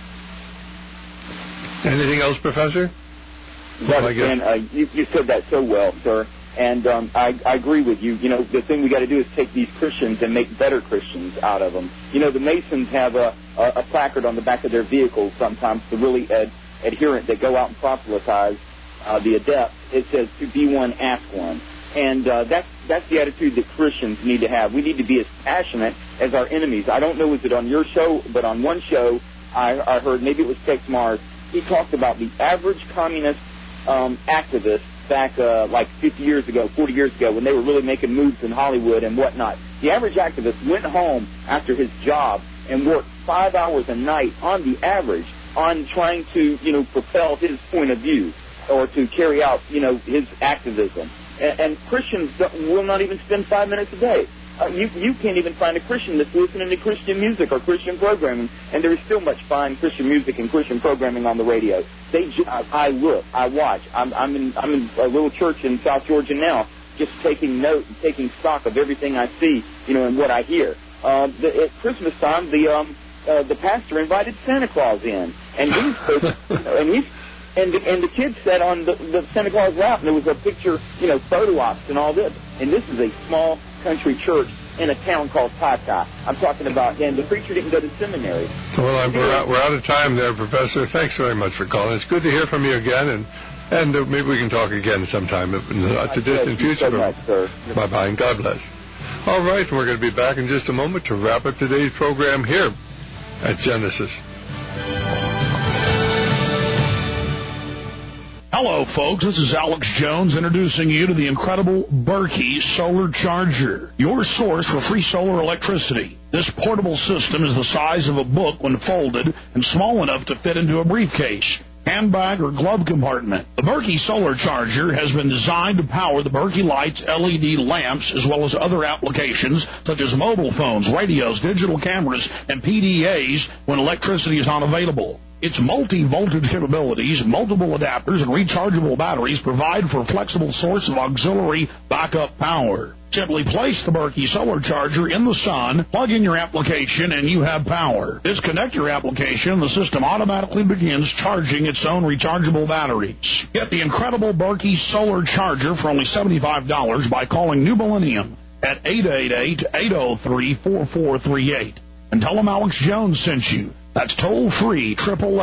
Anything else, Professor? Dr. Stan, you said that so well, sir, and I agree with you. The thing we got to do is take these Christians and make better Christians out of them. The Masons have a placard on the back of their vehicles sometimes, the really adherent that go out and proselytize the adept. It says, to be one, ask one. And that's the attitude that Christians need to have. We need to be as passionate as our enemies. I don't know, was it on your show, but on one show I heard, maybe it was Tex Mars, he talked about the average communist activist back like 50 years ago, 40 years ago, when they were really making moves in Hollywood and whatnot. The average activist went home after his job and worked 5 hours a night on the average on trying to, propel his point of view or to carry out, his activism. And Christians will not even spend 5 minutes a day. You can't even find a Christian that's listening to Christian music or Christian programming, and there is still much fine Christian music and Christian programming on the radio. I look, I watch. I'm in a little church in South Georgia now, just taking note and taking stock of everything I see, and what I hear. At Christmas time, the pastor invited Santa Claus in, and he's supposed, and the kids sat on the Santa Claus lap, and there was a picture, photo ops and all this. And this is a small country church in a town called Tata. I'm talking about, and the preacher didn't go to seminary. Well, we're out of time there, Professor. Thanks very much for calling. It's good to hear from you again, and maybe we can talk again sometime in the not-too-distant future. So much, sir. Bye-bye, and God bless. All right, we're going to be back in just a moment to wrap up today's program here at Genesis. Hello, folks. This is Alex Jones introducing you to the incredible Berkey Solar Charger, your source for free solar electricity. This portable system is the size of a book when folded and small enough to fit into a briefcase, handbag, or glove compartment. The Berkey Solar Charger has been designed to power the Berkey Lights LED lamps as well as other applications such as mobile phones, radios, digital cameras, and PDAs when electricity is not available. Its multi-voltage capabilities, multiple adapters, and rechargeable batteries provide for a flexible source of auxiliary backup power. Simply place the Berkey Solar Charger in the sun, plug in your application, and you have power. Disconnect your application, and the system automatically begins charging its own rechargeable batteries. Get the incredible Berkey Solar Charger for only $75 by calling New Millennium at 888-803-4438. And tell them Alex Jones sent you. That's toll-free,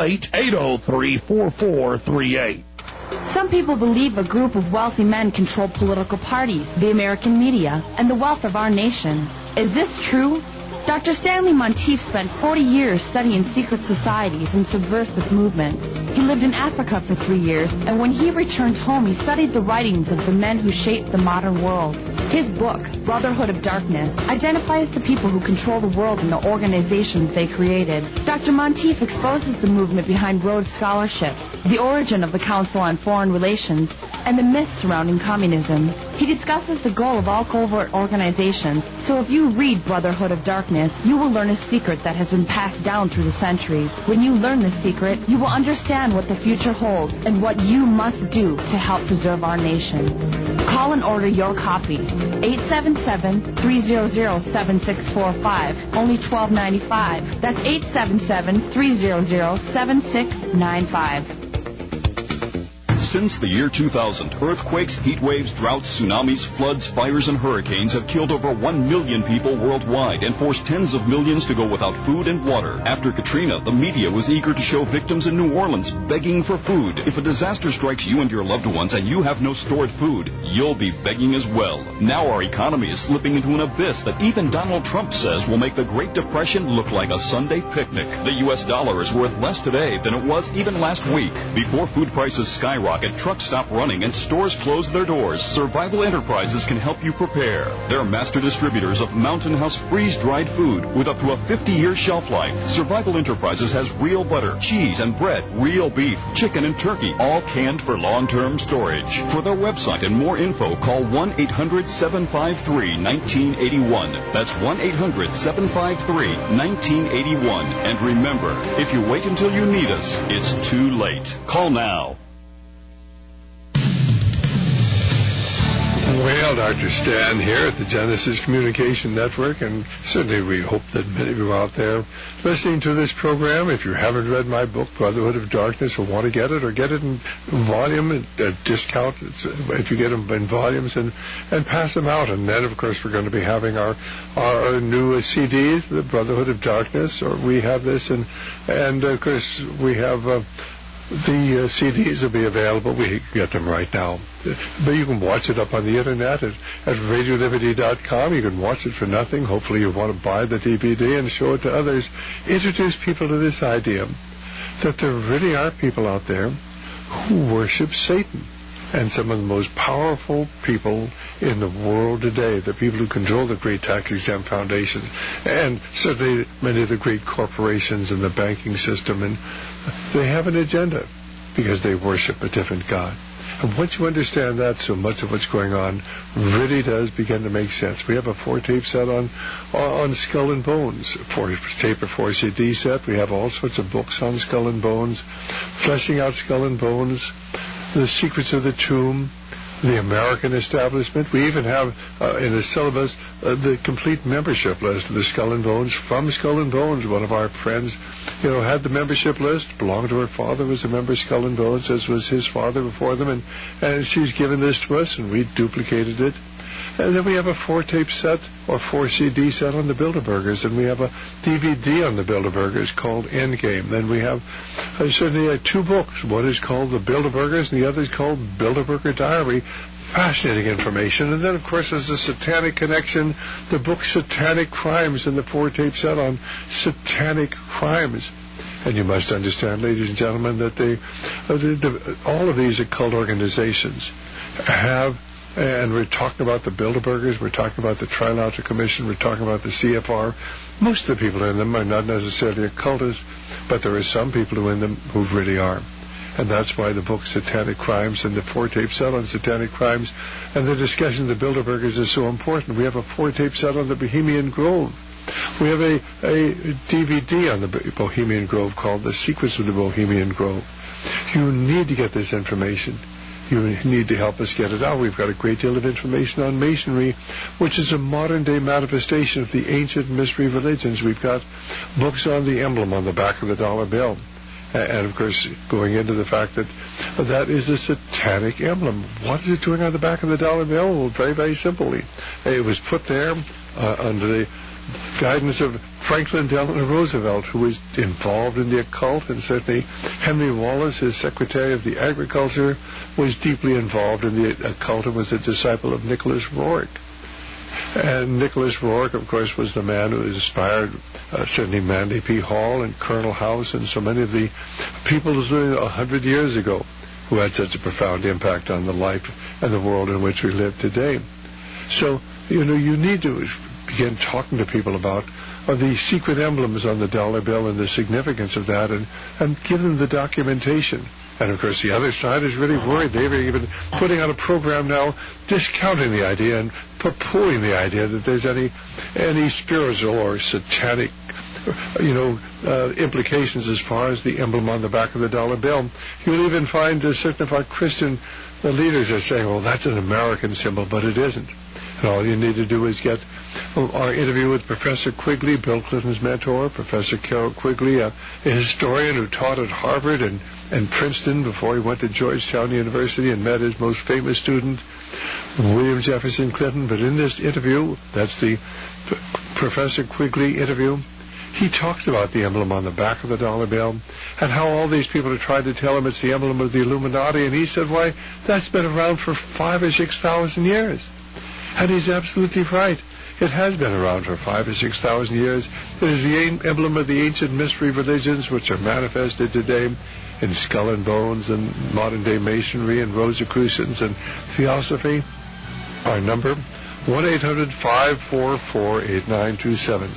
888-803-4438. Some people believe a group of wealthy men control political parties, the American media, and the wealth of our nation. Is this true? Dr. Stanley Monteith spent 40 years studying secret societies and subversive movements. He lived in Africa for 3 years, and when he returned home, he studied the writings of the men who shaped the modern world. His book, Brotherhood of Darkness, identifies the people who control the world and the organizations they created. Dr. Monteith exposes the movement behind Rhodes Scholarships, the origin of the Council on Foreign Relations, and the myths surrounding communism. He discusses the goal of all covert organizations, so if you read Brotherhood of Darkness, you will learn a secret that has been passed down through the centuries. When you learn this secret, you will understand what the future holds and what you must do to help preserve our nation. Call and order your copy. 877-300-7645. Only $12.95. That's 877-300-7695. Since the year 2000, earthquakes, heat waves, droughts, tsunamis, floods, fires, and hurricanes have killed over 1 million people worldwide and forced tens of millions to go without food and water. After Katrina, the media was eager to show victims in New Orleans begging for food. If a disaster strikes you and your loved ones and you have no stored food, you'll be begging as well. Now our economy is slipping into an abyss that even Donald Trump says will make the Great Depression look like a Sunday picnic. The U.S. dollar is worth less today than it was even last week. Before food prices skyrocket, trucks stop running, and stores close their doors, Survival Enterprises can help you prepare. They're master distributors of Mountain House freeze-dried food with up to a 50-year shelf life. Survival Enterprises has real butter, cheese, and bread, real beef, chicken, and turkey, all canned for long-term storage. For their website and more info, call 1-800-753-1981. That's 1-800-753-1981. And remember, if you wait until you need us, it's too late. Call now. Well, Dr. Stan here at the Genesis Communication Network, and certainly we hope that many of you out there listening to this program, if you haven't read my book, Brotherhood of Darkness, or want to get it, or get it in volume at discount, if you get them in volumes, and pass them out. And then, of course, we're going to be having our new CDs, the Brotherhood of Darkness, or we have this, and of course, we have... the CDs will be available. We get them right now. But you can watch it up on the internet at radioliberty.com. You can watch it for nothing. Hopefully you want to buy the DVD and show it to others. Introduce people to this idea that there really are people out there who worship Satan. And some of the most powerful people in the world today, the people who control the great tax-exempt foundations, and certainly many of the great corporations and the banking system, and they have an agenda because they worship a different God. And once you understand that, so much of what's going on really does begin to make sense. We have a 4-tape set on Skull and Bones, 4-tape or 4-CD set. We have all sorts of books on Skull and Bones, fleshing out Skull and Bones, The Secrets of the Tomb, the American Establishment. We even have in the syllabus the complete membership list of the Skull and Bones from Skull and Bones. One of our friends, had the membership list, belonged to her father, was a member of Skull and Bones, as was his father before them, and she's given this to us, and we duplicated it. And then we have a 4-tape set or 4-CD set on the Bilderbergers, and we have a DVD on the Bilderbergers called Endgame. Then we have certainly 2 books. One is called The Bilderbergers, and the other is called Bilderberger Diary. Fascinating information. And then, of course, there's the Satanic Connection, the book Satanic Crimes, and the 4-tape set on Satanic Crimes. And you must understand, ladies and gentlemen, that all of these occult organizations have... And we're talking about the Bilderbergers, we're talking about the Trilateral Commission, we're talking about the CFR. Most of the people in them are not necessarily occultists, but there are some people in them who really are. And that's why the book Satanic Crimes and the 4-tape set on Satanic Crimes and the discussion of the Bilderbergers is so important. We have a 4-tape set on the Bohemian Grove. We have a DVD on the Bohemian Grove called The Secrets of the Bohemian Grove. You need to get this information. You need to help us get it out. We've got a great deal of information on Masonry, which is a modern-day manifestation of the ancient mystery religions. We've got books on the emblem on the back of the dollar bill. And, of course, going into the fact that is a satanic emblem. What is it doing on the back of the dollar bill? Well, very, very simply. It was put there under the guidance of Franklin Delano Roosevelt, who was involved in the occult, and certainly Henry Wallace, his Secretary of the Agriculture, was deeply involved in the occult and was a disciple of Nicholas Rourke. And Nicholas Rourke, of course, was the man who inspired certainly Manly P. Hall and Colonel House and so many of the people 100 years ago who had such a profound impact on the life and the world in which we live today. So, you need to begin talking to people about the secret emblems on the dollar bill and the significance of that, and give them the documentation. And, of course, the other side is really worried. They've even putting on a program now discounting the idea and poo-pooing the idea that there's any spiritual or satanic implications as far as the emblem on the back of the dollar bill. You'll even find certain of our Christian leaders are saying, well, that's an American symbol, but it isn't. And all you need to do is get our interview with Professor Quigley, Bill Clinton's mentor, Professor Carroll Quigley, a historian who taught at Harvard and Princeton before he went to Georgetown University and met his most famous student, William Jefferson Clinton. But in this interview, that's the Professor Quigley interview, he talks about the emblem on the back of the dollar bill and how all these people are trying to tell him it's the emblem of the Illuminati. And he said, why, that's been around for 5,000 or 6,000 years. And he's absolutely right. It has been around for 5,000 or 6,000 years. It is the emblem of the ancient mystery religions which are manifested today in Skull and Bones and modern-day Masonry and Rosicrucians and Theosophy. Our number, 1-800-544-8927.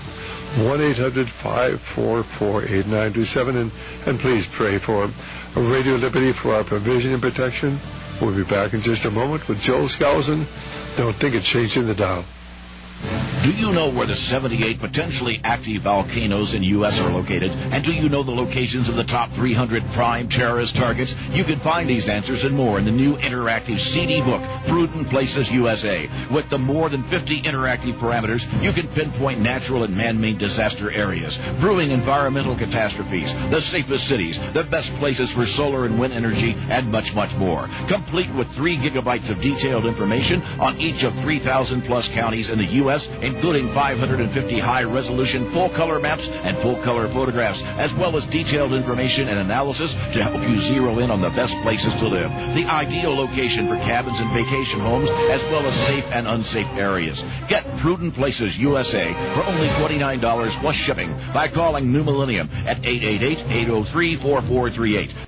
1-800-544-8927. And please pray for Radio Liberty for our provision and protection. We'll be back in just a moment with Joel Skousen. Don't think it's changing the dial. Do you know where the 78 potentially active volcanoes in U.S. are located? And do you know the locations of the top 300 prime terrorist targets? You can find these answers and more in the new interactive CD book, Prudent Places USA. With the more than 50 interactive parameters, you can pinpoint natural and man-made disaster areas, brewing environmental catastrophes, the safest cities, the best places for solar and wind energy, and much, much more. Complete with 3 gigabytes of detailed information on each of 3,000 plus counties in the U.S., including 550 high-resolution full-color maps and full-color photographs, as well as detailed information and analysis to help you zero in on the best places to live, the ideal location for cabins and vacation homes, as well as safe and unsafe areas. Get Prudent Places USA for only $29 plus shipping by calling New Millennium at 888-803-4438.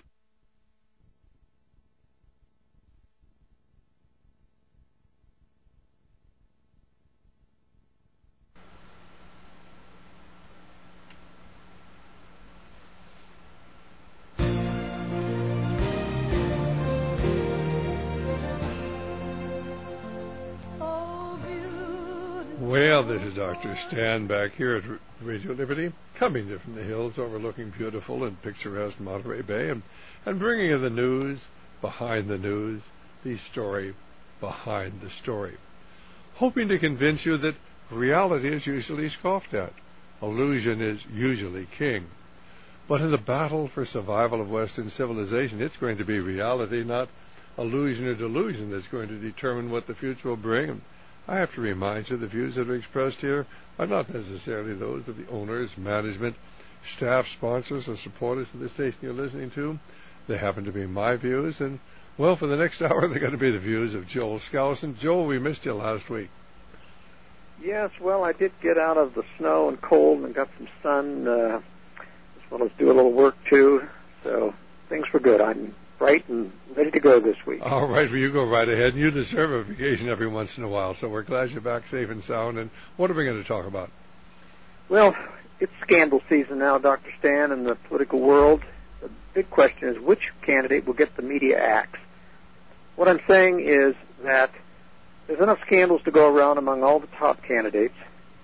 Well, this is Dr. Stan back here at Radio Liberty, coming to from the hills overlooking beautiful and picturesque Monterey Bay, and bringing you the news behind the news, the story behind the story. Hoping to convince you that reality is usually scoffed at. Illusion is usually king. But in the battle for survival of Western civilization, it's going to be reality, not illusion or delusion, that's going to determine what the future will bring. I have to remind you the views that are expressed here are not necessarily those of the owners, management, staff, sponsors, or supporters of the station you're listening to. They happen to be my views, and, well, for the next hour, they're going to be the views of Joel Skousen. Joel, we missed you last week. Yes, well, I did get out of the snow and cold and got some sun, as well as do a little work, too. So things were good. I'm bright and ready to go this week. All right, well, you go right ahead. And you deserve a vacation every once in a while, so we're glad you're back safe and sound. And what are we going to talk about? Well, it's scandal season now, Dr. Stan, in the political world. The big question is which candidate will get the media axe. What I'm saying is that there's enough scandals to go around among all the top candidates.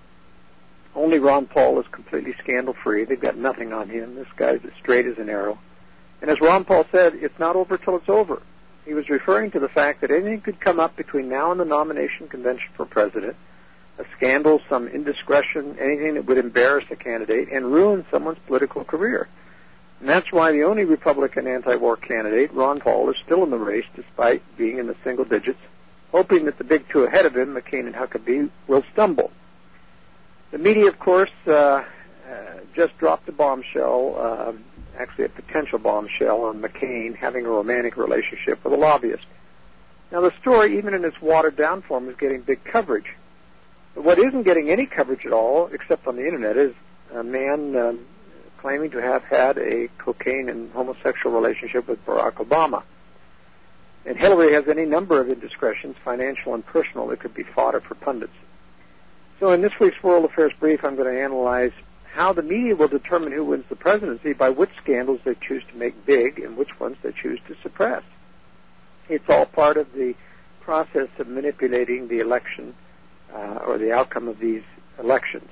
Only Ron Paul is completely scandal-free. They've got nothing on him. This guy's as straight as an arrow. And as Ron Paul said, it's not over till it's over. He was referring to the fact that anything could come up between now and the nomination convention for president, a scandal, some indiscretion, anything that would embarrass a candidate and ruin someone's political career. And that's why the only Republican anti-war candidate, Ron Paul, is still in the race despite being in the single digits, hoping that the big two ahead of him, McCain and Huckabee, will stumble. The media, of course, just dropped a bombshell, actually a potential bombshell on McCain having a romantic relationship with a lobbyist. Now, the story, even in its watered-down form, is getting big coverage. But what isn't getting any coverage at all, except on the Internet, is a man claiming to have had a cocaine and homosexual relationship with Barack Obama. And Hillary has any number of indiscretions, financial and personal, that could be fodder for pundits. So in this week's World Affairs Brief, I'm going to analyze how the media will determine who wins the presidency by which scandals they choose to make big and which ones they choose to suppress. It's all part of the process of manipulating the election or the outcome of these elections.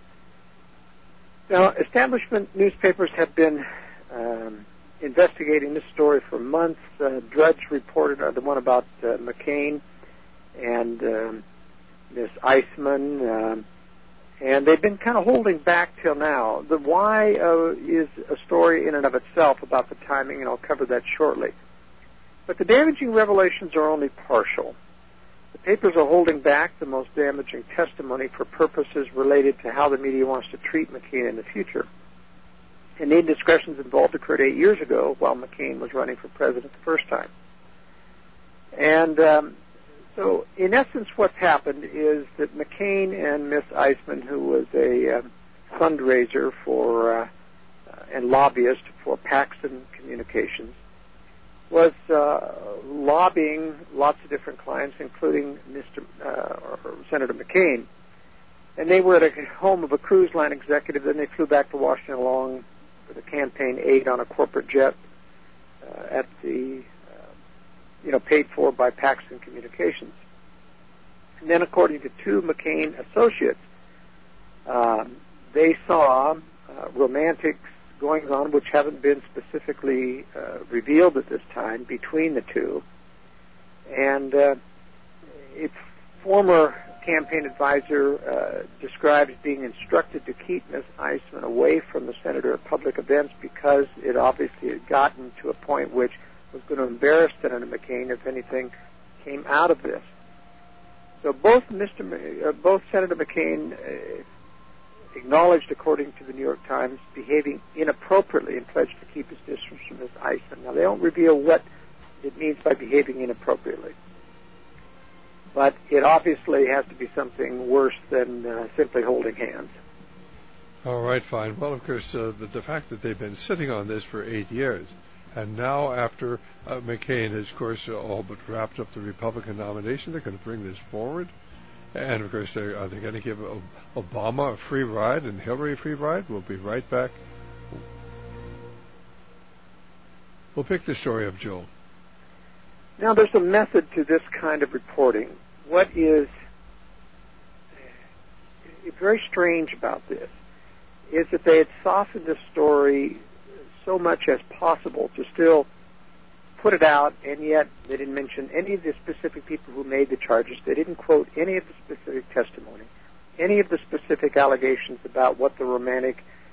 Now, establishment newspapers have been investigating this story for months. Drudge reported the one about McCain and Ms. Eisman, and they've been kind of holding back till now. The why is a story in and of itself about the timing, and I'll cover that shortly. But the damaging revelations are only partial. The papers are holding back the most damaging testimony for purposes related to how the media wants to treat McCain in the future. And the indiscretions involved occurred 8 years ago while McCain was running for president the first time. And so, in essence, what's happened is that McCain and Miss Eisman, who was a fundraiser for and lobbyist for Paxton Communications, was lobbying lots of different clients, including Senator McCain. And they were at a home of a cruise line executive. Then they flew back to Washington along with a campaign aide on a corporate jet at the paid for by Paxton Communications. And then, according to two McCain associates, They saw romantic goings on which haven't been specifically revealed at this time between the two. And its former campaign advisor described as being instructed to keep Ms. Eisman away from the senator at public events because it obviously had gotten to a point which was going to embarrass Senator McCain if anything came out of this. So both Senator McCain acknowledged, according to the New York Times, behaving inappropriately and pledged to keep his distance from Ms. Eisman. Now, they don't reveal what it means by behaving inappropriately. But it obviously has to be something worse than simply holding hands. All right, fine. Well, of course, the fact that they've been sitting on this for 8 years, and now after McCain has, of course, all but wrapped up the Republican nomination, they're going to bring this forward. And, of course, are they going to give Obama a free ride and Hillary a free ride? We'll be right back. We'll pick the story up, Joel. Now, there's a method to this kind of reporting. What is very strange about this is that they had softened the story so much as possible to still put it out, and yet they didn't mention any of the specific people who made the charges. They didn't quote any of the specific testimony, any of the specific allegations about what the romantic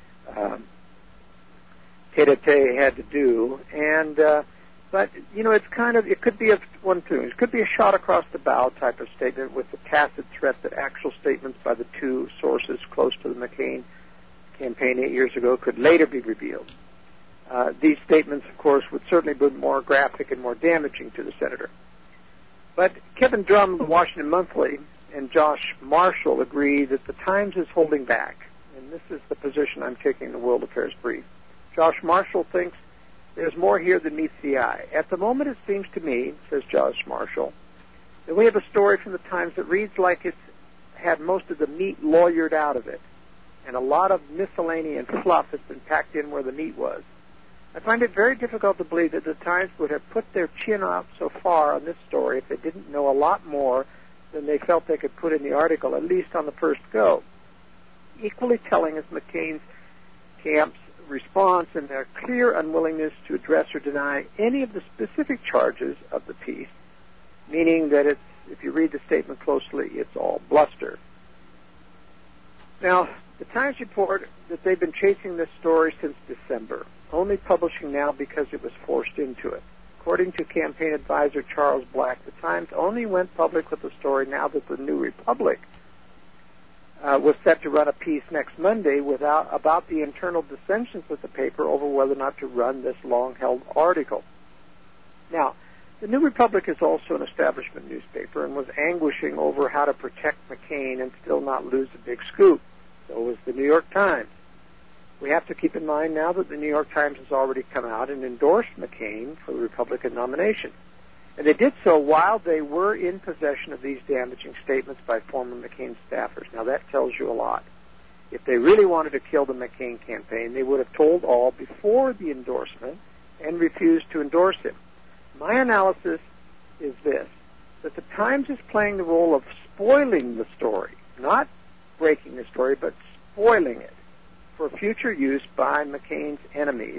tete-a-tete had to do. And but, you know, it's kind of, it could be one thing. It could be a shot across the bow type of statement with the tacit threat that actual statements by the two sources close to the McCain campaign 8 years ago could later be revealed. These statements, of course, would certainly be more graphic and more damaging to the senator. But Kevin Drum of the Washington Monthly and Josh Marshall agree that the Times is holding back, and this is the position I'm taking in the World Affairs Brief. Josh Marshall thinks there's more here than meets the eye. At the moment, it seems to me, says Josh Marshall, that we have a story from the Times that reads like it's had most of the meat lawyered out of it, and a lot of miscellaneous fluff has been packed in where the meat was. I find it very difficult to believe that the Times would have put their chin up so far on this story if they didn't know a lot more than they felt they could put in the article, at least on the first go. Equally telling is McCain's camp's response and their clear unwillingness to address or deny any of the specific charges of the piece, meaning that it's, if you read the statement closely, it's all bluster. Now, the Times report that they've been chasing this story since December, only publishing now because it was forced into it. According to campaign advisor Charles Black, the Times only went public with the story now that the New Republic was set to run a piece next Monday about the internal dissensions with the paper over whether or not to run this long-held article. Now, the New Republic is also an establishment newspaper and was anguishing over how to protect McCain and still not lose a big scoop. So was the New York Times. We have to keep in mind now that the New York Times has already come out and endorsed McCain for the Republican nomination. And they did so while they were in possession of these damaging statements by former McCain staffers. Now, that tells you a lot. If they really wanted to kill the McCain campaign, they would have told all before the endorsement and refused to endorse him. My analysis is this, that the Times is playing the role of spoiling the story, not breaking the story, but spoiling it for future use by McCain's enemies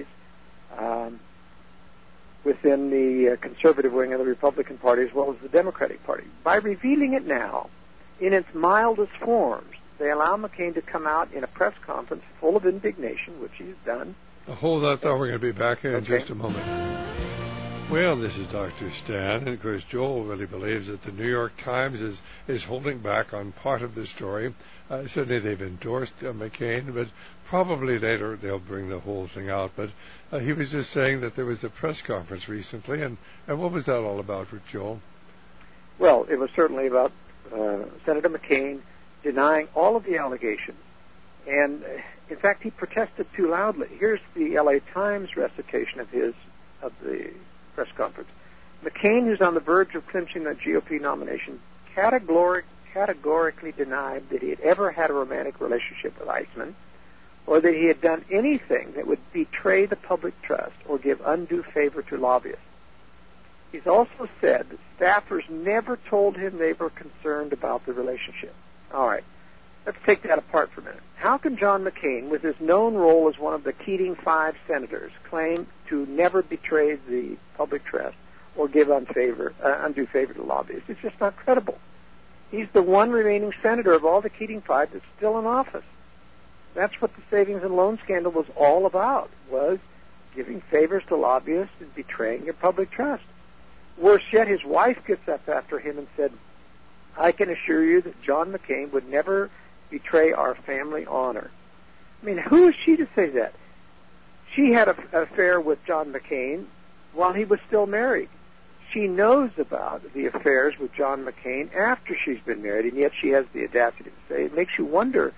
within the conservative wing of the Republican Party as well as the Democratic Party. By revealing it now in its mildest forms, they allow McCain to come out in a press conference full of indignation, which he's done. Hold that thought. We're going to be back in just a moment. Well, this is Dr. Stan, and of course Joel really believes that the New York Times is holding back on part of the story. Certainly they've endorsed McCain, but probably later they'll bring the whole thing out. But he was just saying that there was a press conference recently, and what was that all about, Joel? Well, it was certainly about Senator McCain denying all of the allegations. And, in fact, he protested too loudly. Here's the L.A. Times recitation of the press conference. McCain, who's on the verge of clinching the GOP nomination, categorically denied that he had ever had a romantic relationship with Eisman or that he had done anything that would betray the public trust or give undue favor to lobbyists. He's also said that staffers never told him they were concerned about the relationship. All right. Let's take that apart for a minute. How can John McCain, with his known role as one of the Keating 5 senators, claim to never betray the public trust or give undue favor to lobbyists? It's just not credible. He's the one remaining senator of all the Keating 5 that's still in office. That's what the savings and loan scandal was all about, was giving favors to lobbyists and betraying your public trust. Worse yet, his wife gets up after him and said, I can assure you that John McCain would never betray our family honor. I mean, who is she to say that? She had an affair with John McCain while he was still married. She knows about the affairs with John McCain after she's been married, and yet she has the audacity to say. It makes you wonder,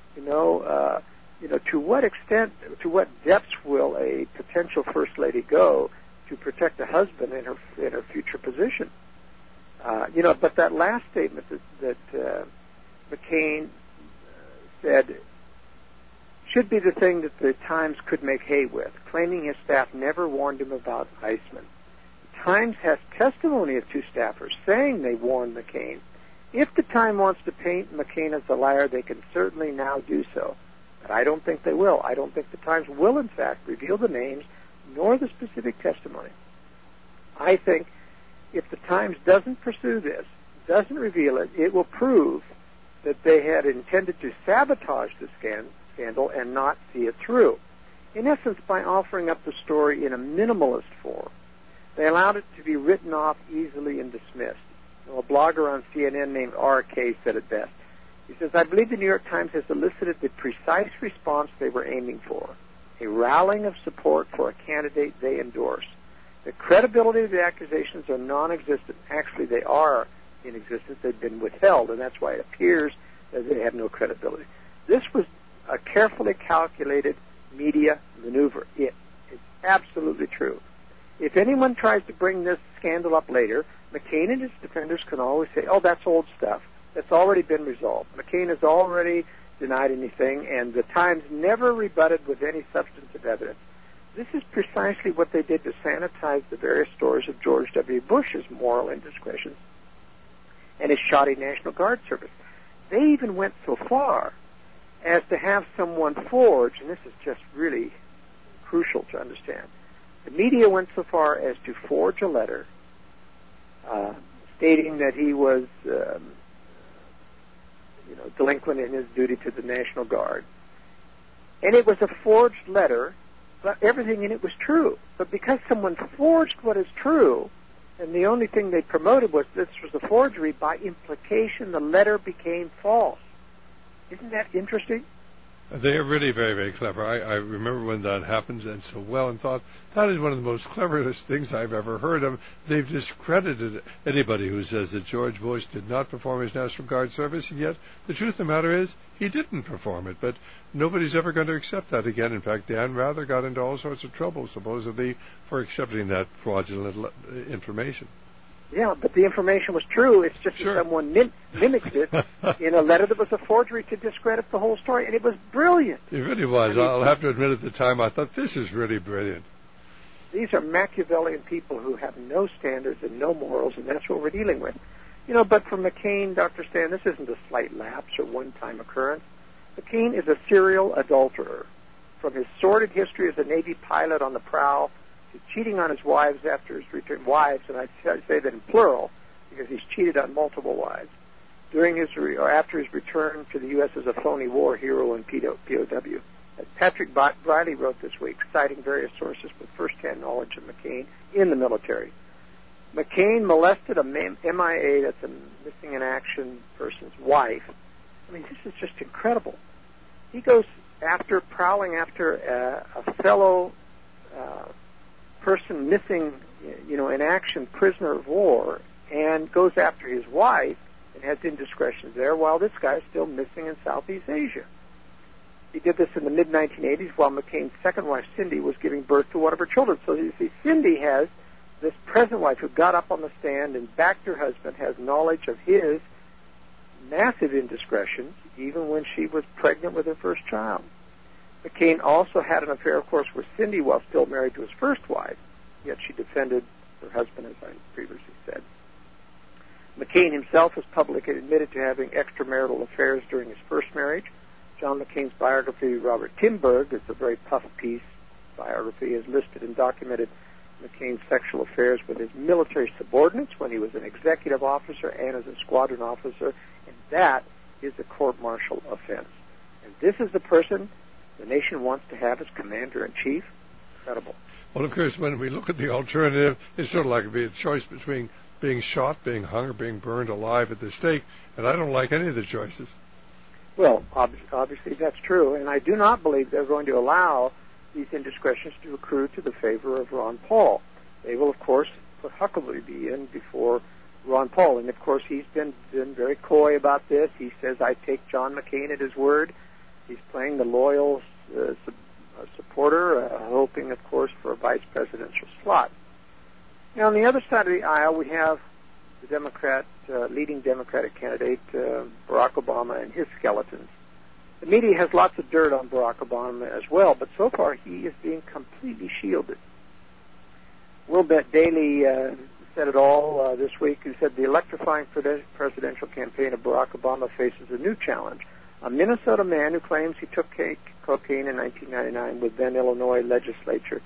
to what extent, to what depths will a potential first lady go to protect a husband in her future position? But that last statement that McCain said should be the thing that the Times could make hay with, claiming his staff never warned him about Eisman. The Times has testimony of two staffers saying they warned McCain. If the Times wants to paint McCain as a liar, they can certainly now do so. But I don't think they will. I don't think the Times will, in fact, reveal the names nor the specific testimony. I think if the Times doesn't pursue this, doesn't reveal it, it will prove that they had intended to sabotage the scandal and not see it through. In essence, by offering up the story in a minimalist form, they allowed it to be written off easily and dismissed. A blogger on CNN named R.K. said it best. He says, I believe the New York Times has elicited the precise response they were aiming for, a rallying of support for a candidate they endorse. The credibility of the accusations are non-existent. Actually, they are in existence. They've been withheld, and that's why it appears that they have no credibility. This was a carefully calculated media maneuver. It is absolutely true. If anyone tries to bring this scandal up later, McCain and his defenders can always say, oh, that's old stuff. That's already been resolved. McCain has already denied anything, and the Times never rebutted with any substantive evidence. This is precisely what they did to sanitize the various stories of George W. Bush's moral indiscretions and his shoddy National Guard service. They even went so far as to have someone forge, and this is just really crucial to understand, the media went so far as to forge a letter stating that he was delinquent in his duty to the National Guard. And it was a forged letter, but everything in it was true. But because someone forged what is true, and the only thing they promoted was this was a forgery, by implication the letter became false. Isn't that interesting? They are really very, very clever. I remember when that happens and so well, and thought that is one of the most cleverest things I've ever heard of. They've discredited anybody who says that George Bush did not perform his National Guard service, and yet the truth of the matter is he didn't perform it. But nobody's ever going to accept that again. In fact, Dan Rather got into all sorts of trouble, supposedly, for accepting that fraudulent information. Yeah, but the information was true. It's just that someone mimicked it in a letter that was a forgery to discredit the whole story, and it was brilliant. It really was. I'll have to admit at the time I thought, this is really brilliant. These are Machiavellian people who have no standards and no morals, and that's what we're dealing with. But for McCain, Dr. Stan, this isn't a slight lapse or one-time occurrence. McCain is a serial adulterer. From his sordid history as a Navy pilot on the prowl, cheating on his wives after his return, wives, and I say that in plural because he's cheated on multiple wives, during his or after his return to the U.S. as a phony war hero and POW. As Patrick Briley wrote this week, citing various sources with first-hand knowledge of McCain in the military. McCain molested a MIA, that's a missing in action person's wife. I mean, this is just incredible. He goes after prowling after a fellow person missing, in action, prisoner of war, and goes after his wife and has indiscretions there while this guy is still missing in Southeast Asia. He did this in the mid-1980s while McCain's second wife, Cindy, was giving birth to one of her children. So you see, Cindy has this present wife who got up on the stand and backed her husband, has knowledge of his massive indiscretions, even when she was pregnant with her first child. McCain also had an affair, of course, with Cindy while still married to his first wife, yet she defended her husband, as I previously said. McCain himself has publicly admitted to having extramarital affairs during his first marriage. John McCain's biography, Robert Timberg, is a very puff-piece biography, has listed and documented McCain's sexual affairs with his military subordinates when he was an executive officer and as a squadron officer, and that is a court-martial offense. And this is the person the nation wants to have as commander-in-chief? Incredible. Well, of course, when we look at the alternative, it's sort of like a choice between being shot, being hung, or being burned alive at the stake, and I don't like any of the choices. Well, obviously that's true, and I do not believe they're going to allow these indiscretions to accrue to the favor of Ron Paul. They will, of course, put Huckabee in before Ron Paul, and of course he's been very coy about this. He says, I take John McCain at his word. He's playing the loyal supporter, hoping, of course, for a vice presidential slot. Now, on the other side of the aisle, we have the leading Democratic candidate, Barack Obama, and his skeletons. The media has lots of dirt on Barack Obama as well, but so far he is being completely shielded. Wilbert Daly said it all this week. He said the electrifying presidential campaign of Barack Obama faces a new challenge. A Minnesota man who claims he took cocaine in 1999 with then Illinois legislator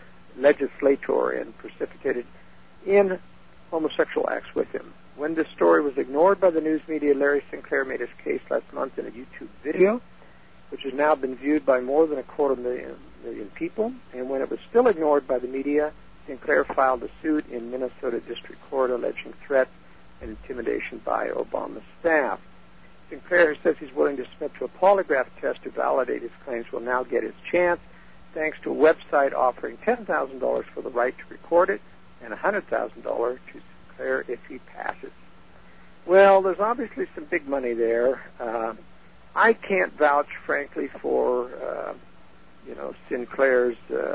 and precipitated in homosexual acts with him. When this story was ignored by the news media, Larry Sinclair made his case last month in a YouTube video, which has now been viewed by more than 250,000 people. And when it was still ignored by the media, Sinclair filed a suit in Minnesota District Court alleging threats and intimidation by Obama's staff. Sinclair says he's willing to submit to a polygraph test to validate his claims, will now get his chance thanks to a website offering $10,000 for the right to record it and $100,000 to Sinclair if he passes. Well, there's obviously some big money there. I can't vouch, frankly, for Sinclair's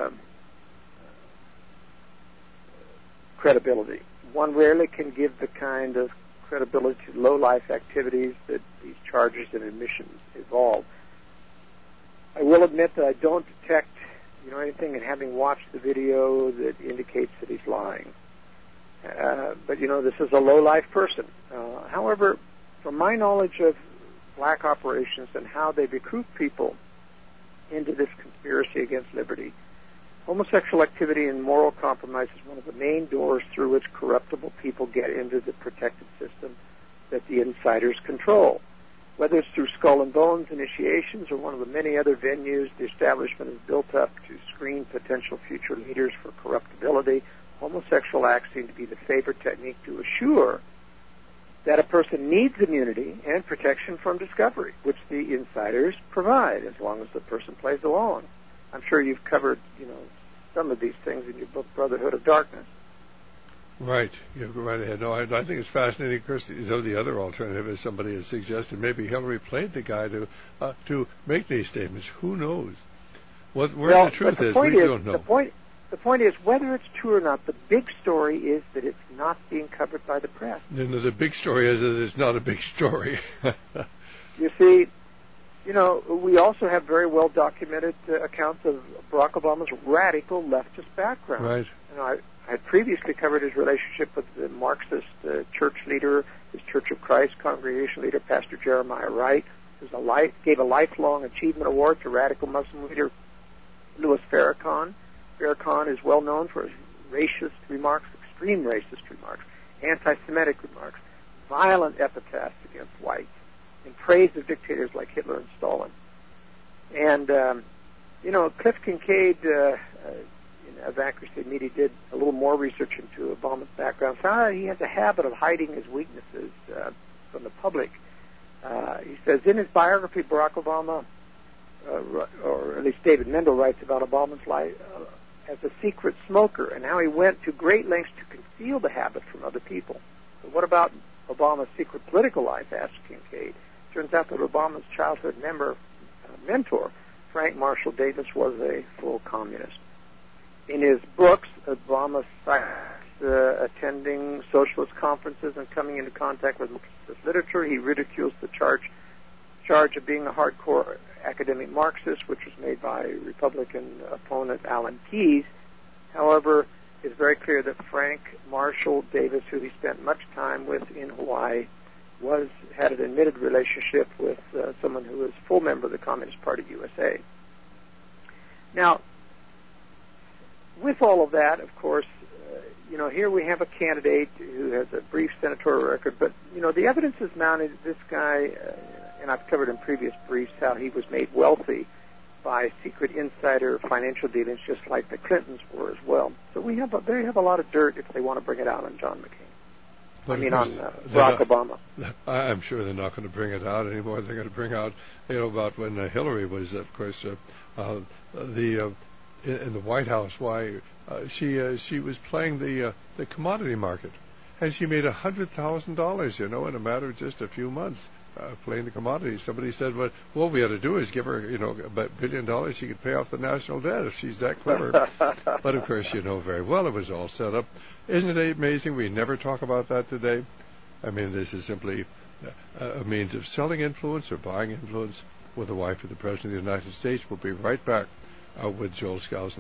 credibility. One rarely can give the kind of credibility to low-life activities that these charges and admissions involve. I will admit that I don't detect, anything in having watched the video that indicates that he's lying. But this is a low-life person. However, from my knowledge of black operations and how they recruit people into this conspiracy against liberty, homosexual activity and moral compromise is one of the main doors through which corruptible people get into the protected system that the insiders control. Whether it's through skull and bones initiations or one of the many other venues the establishment has built up to screen potential future leaders for corruptibility, homosexual acts seem to be the favorite technique to assure that a person needs immunity and protection from discovery, which the insiders provide as long as the person plays along. I'm sure you've covered, some of these things in your book, Brotherhood of Darkness. Right. You go right ahead. No, I think it's fascinating. Of course, the other alternative, as somebody has suggested, maybe Hillary played the guy to make these statements. Who knows? Where the truth is, we don't know. The point is, whether it's true or not, the big story is that it's not being covered by the press. No, the big story is that it's not a big story. You see, we also have very well documented accounts of Barack Obama's radical leftist background. Right. I had previously covered his relationship with the Marxist church leader, his Church of Christ congregation leader, Pastor Jeremiah Wright, who gave a lifelong achievement award to radical Muslim leader Louis Farrakhan. Farrakhan is well known for his racist remarks, extreme racist remarks, anti-Semitic remarks, violent epithets against whites, in praise of dictators like Hitler and Stalin. And, Cliff Kincaid of Accuracy Media did a little more research into Obama's background, found out he has a habit of hiding his weaknesses from the public. He says in his biography, Barack Obama, or at least David Mendel writes about Obama's life as a secret smoker and how he went to great lengths to conceal the habit from other people. But what about Obama's secret political life, asked Kincaid. Turns out that Obama's childhood mentor, Frank Marshall Davis, was a full communist. In his books, Obama cites attending socialist conferences and coming into contact with Marxist literature. He ridicules the charge of being a hardcore academic Marxist, which was made by Republican opponent Alan Keyes. However, his very clear that Frank Marshall Davis, who he spent much time with in Hawaii, had an admitted relationship with someone who was full member of the Communist Party USA. Now, with all of that, of course, here we have a candidate who has a brief senatorial record, but, the evidence is mounted. This guy, and I've covered in previous briefs how he was made wealthy by secret insider financial dealings, just like the Clintons were as well. So they have a lot of dirt if they want to bring it out on John McCain. But on Barack Obama. I'm sure they're not going to bring it out anymore. They're going to bring out, about when Hillary was, of course, in the White House. Why she was playing the commodity market, and she made $100,000, in a matter of just a few months. Playing the commodities. Somebody said, well, what we ought to do is give her, about $1 billion. She could pay off the national debt if she's that clever. But, of course, very well it was all set up. Isn't it amazing we never talk about that today? I mean, this is simply a means of selling influence or buying influence with the wife of the President of the United States. We'll be right back with Joel Skousen.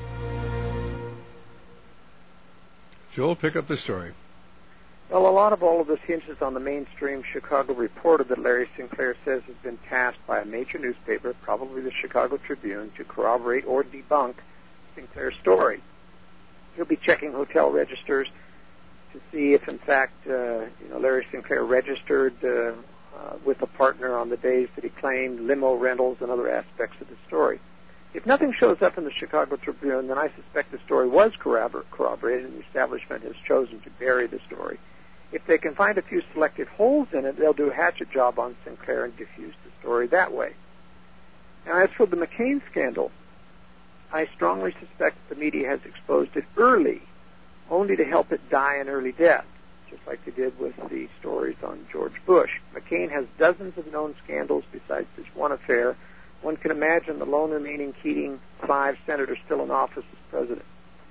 Joel, pick up the story. Well, a lot of all of this hinges on the mainstream Chicago Reporter that Larry Sinclair says has been tasked by a major newspaper, probably the Chicago Tribune, to corroborate or debunk Sinclair's story. He'll be checking hotel registers to see if, in fact, Larry Sinclair registered with a partner on the days that he claimed, limo rentals, and other aspects of the story. If nothing shows up in the Chicago Tribune, then I suspect the story was corroborated, and the establishment has chosen to bury the story. If they can find a few selected holes in it, they'll do a hatchet job on Sinclair and diffuse the story that way. Now, as for the McCain scandal, I strongly suspect the media has exposed it early, only to help it die an early death, just like they did with the stories on George Bush. McCain has dozens of known scandals besides this one affair. One can imagine the lone remaining Keating 5 senator still in office as president.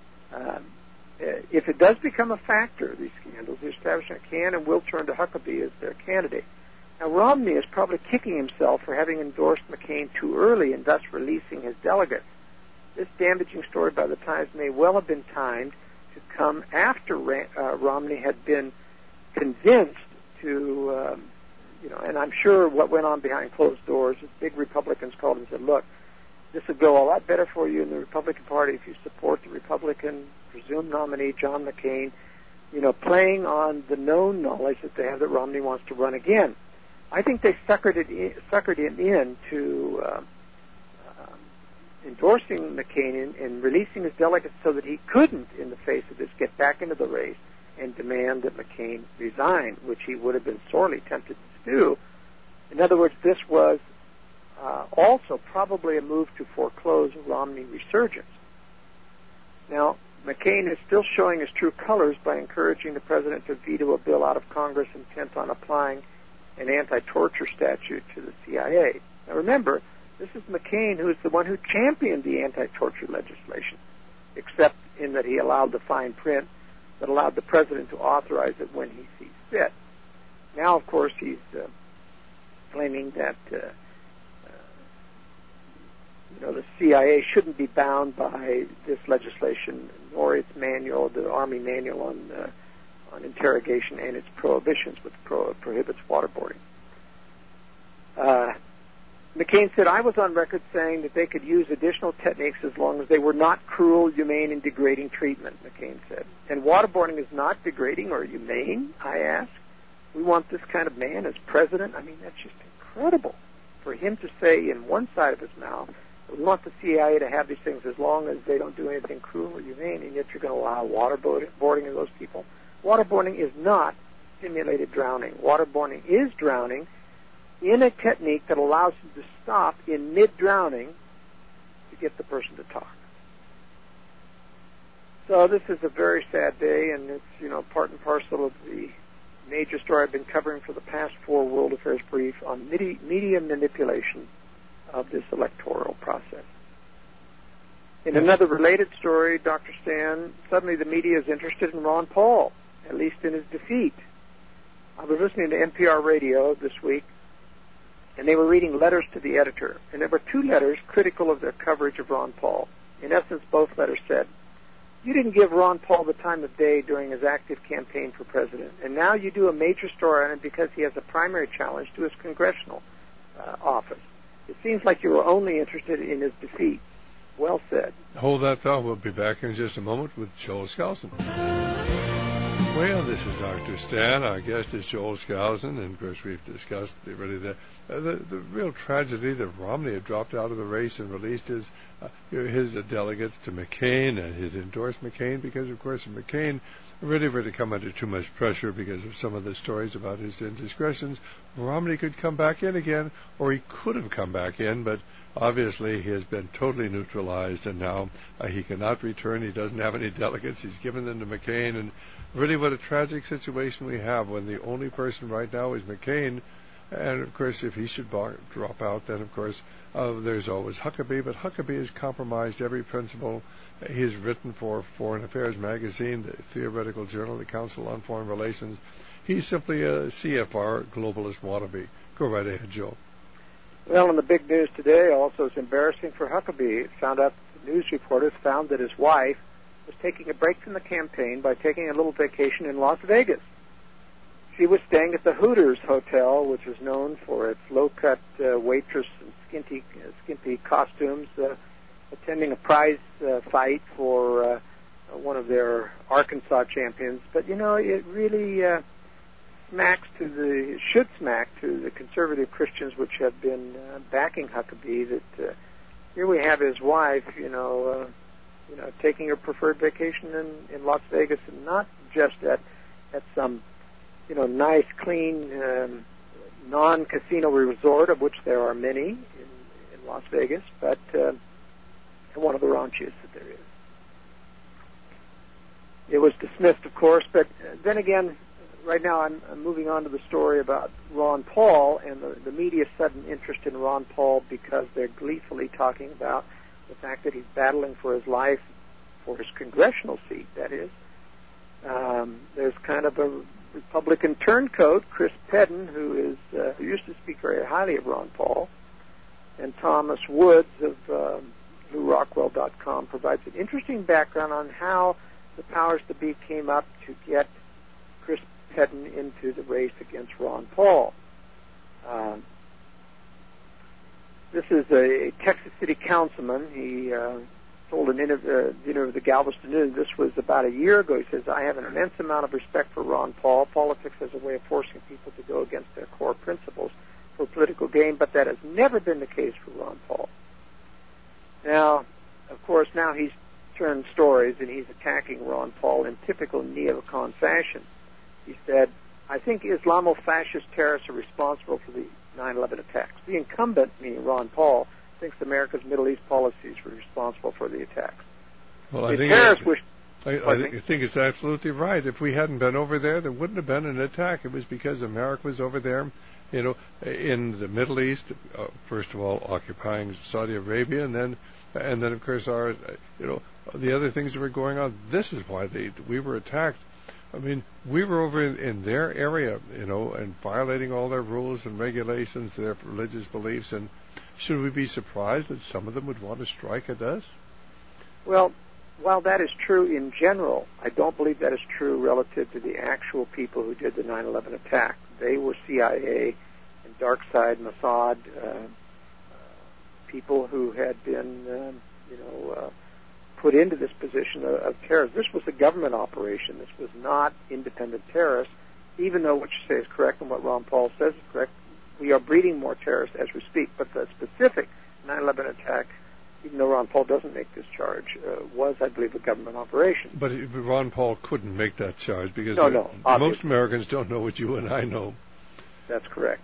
If it does become a factor, these scandals, the establishment can and will turn to Huckabee as their candidate. Now, Romney is probably kicking himself for having endorsed McCain too early and thus releasing his delegates. This damaging story by the Times may well have been timed to come after Romney had been convinced to, and I'm sure what went on behind closed doors is big Republicans called and said, look, this would go a lot better for you in the Republican Party if you support the Republican presumed nominee, John McCain, playing on the known knowledge that they have that Romney wants to run again. I think they suckered him into endorsing McCain and releasing his delegates so that he couldn't, in the face of this, get back into the race and demand that McCain resign, which he would have been sorely tempted to do. In other words, this was also probably a move to foreclose a Romney resurgence. Now, McCain is still showing his true colors by encouraging the president to veto a bill out of Congress intent on applying an anti-torture statute to the CIA. Now, remember, this is McCain who is the one who championed the anti-torture legislation, except in that he allowed the fine print that allowed the president to authorize it when he sees fit. Now, of course, he's claiming that the CIA shouldn't be bound by this legislation, nor its manual, the Army manual on interrogation and its prohibitions, which prohibits waterboarding. McCain said, I was on record saying that they could use additional techniques as long as they were not cruel, humane, and degrading treatment, McCain said. And waterboarding is not degrading or humane, I asked. We want this kind of man as president. I mean, that's just incredible for him to say in one side of his mouth, we want the CIA to have these things as long as they don't do anything cruel or humane, and yet you're going to allow waterboarding of those people. Waterboarding is not simulated drowning. Waterboarding is drowning in a technique that allows you to stop in mid-drowning to get the person to talk. So this is a very sad day, and it's, part and parcel of the major story I've been covering for the past 4 World Affairs Brief on media manipulation of this electoral process. In another related story, Dr. Stan, suddenly the media is interested in Ron Paul, at least in his defeat. I was listening to NPR radio this week, and they were reading letters to the editor, and there were 2 letters critical of their coverage of Ron Paul. In essence, both letters said, You didn't give Ron Paul the time of day during his active campaign for president, and now you do a major story on it because he has a primary challenge to his congressional office. It seems like you were only interested in his defeat. Well said. Hold that thought. We'll be back in just a moment with Joel Skousen. Well, this is Dr. Stan. Our guest is Joel Skousen, and of course we've discussed the real tragedy that Romney had dropped out of the race and released his delegates to McCain, and he'd endorsed McCain because, of course, McCain really come under too much pressure because of some of the stories about his indiscretions. Romney could come back in again, or he could have come back in, but obviously he has been totally neutralized, and now he cannot return. He doesn't have any delegates. He's given them to McCain, and really what a tragic situation we have when the only person right now is McCain. And, of course, if he should drop out, then, of course, there's always Huckabee. But Huckabee has compromised every principle. He has written for Foreign Affairs magazine, the theoretical journal, the Council on Foreign Relations. He's simply a CFR globalist wannabe. Go right ahead, Joe. Well, in the big news today, also, it's embarrassing for Huckabee. It found out, the news reporters found that his wife was taking a break from the campaign by taking a little vacation in Las Vegas. She was staying at the Hooters Hotel, which is known for its low-cut waitress and skimpy costumes, attending a prize fight for one of their Arkansas champions. But, it really should smack to the conservative Christians which have been backing Huckabee that here we have his wife, taking her preferred vacation in Las Vegas, and not just at some nice, clean, non-casino resort, of which there are many in Las Vegas, but one of the raunchiest that there is. It was dismissed, of course, but then again, right now I'm moving on to the story about Ron Paul and the media's sudden interest in Ron Paul because they're gleefully talking about the fact that he's battling for his life, for his congressional seat, that is. There's kind of a Republican turncoat, Chris Pedden, who used to speak very highly of Ron Paul, and Thomas Woods of LouRockwell.com provides an interesting background on how the powers that be came up to get Chris Pedden into the race against Ron Paul. This is a Texas City councilman. He told an interview with the Galveston News. This was about a year ago. He says, "I have an immense amount of respect for Ron Paul. Politics as a way of forcing people to go against their core principles for political gain, but that has never been the case for Ron Paul." Now, of course, now he's turned stories and he's attacking Ron Paul in typical neocon fashion. He said, "I think Islamo-fascist terrorists are responsible for the 9/11 attacks. The incumbent, meaning Ron Paul, thinks America's Middle East policies were responsible for the attacks." Well, I think it's absolutely right. If we hadn't been over there wouldn't have been an attack. It was because America was over there, in the Middle East, first of all, occupying Saudi Arabia, and then of course the other things that were going on. This is why we were attacked. I mean, we were over in their area, and violating all their rules and regulations, their religious beliefs, and should we be surprised that some of them would want to strike at us? Well, while that is true in general, I don't believe that is true relative to the actual people who did the 9/11 attack. They were CIA and dark side Mossad people who had been, put into this position of terrorists. This was a government operation. This was not independent terrorists, even though what you say is correct and what Ron Paul says is correct. We are breeding more terrorists as we speak, but the specific 9/11 attack, even though Ron Paul doesn't make this charge, was, I believe, a government operation. But Ron Paul couldn't make that charge because most Americans don't know what you and I know. That's correct.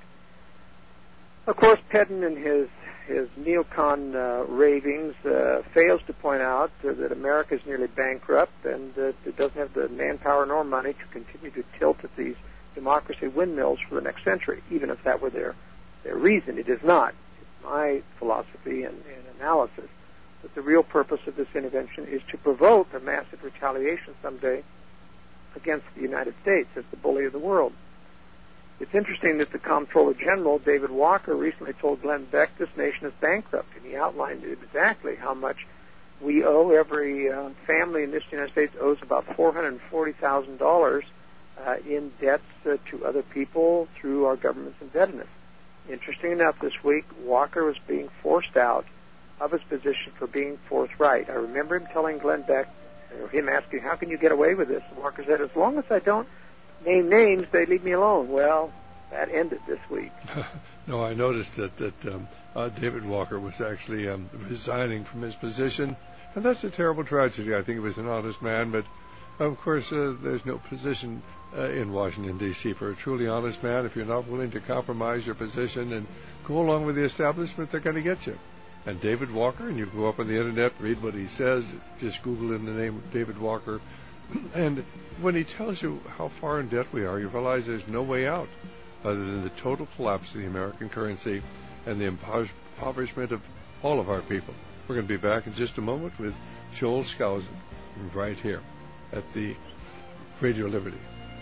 Of course, Pedden and his neocon ravings fails to point out that America is nearly bankrupt and that it doesn't have the manpower nor money to continue to tilt at these democracy windmills for the next century, even if that were their reason. It is not. It's my philosophy and analysis that the real purpose of this intervention is to provoke a massive retaliation someday against the United States as the bully of the world. It's interesting that the Comptroller General, David Walker, recently told Glenn Beck this nation is bankrupt, and he outlined exactly how much we owe, every family in this United States owes about $440,000 in debts to other people through our government's indebtedness. Interesting enough, this week, Walker was being forced out of his position for being forthright. I remember him telling Glenn Beck, him asking, how can you get away with this? And Walker said, as long as I don't name names, they leave me alone. Well, that ended this week. No, I noticed that David Walker was actually resigning from his position, and that's a terrible tragedy. I think he was an honest man, but of course there's no position in Washington, D.C. for a truly honest man. If you're not willing to compromise your position and go along with the establishment, they're going to get you. And David Walker, and you go up on the internet, read what he says, just Google in the name of David Walker, and when he tells you how far in debt we are, you realize there's no way out other than the total collapse of the American currency and the impoverishment of all of our people. We're going to be back in just a moment with Joel Skousen right here at the Radio Liberty.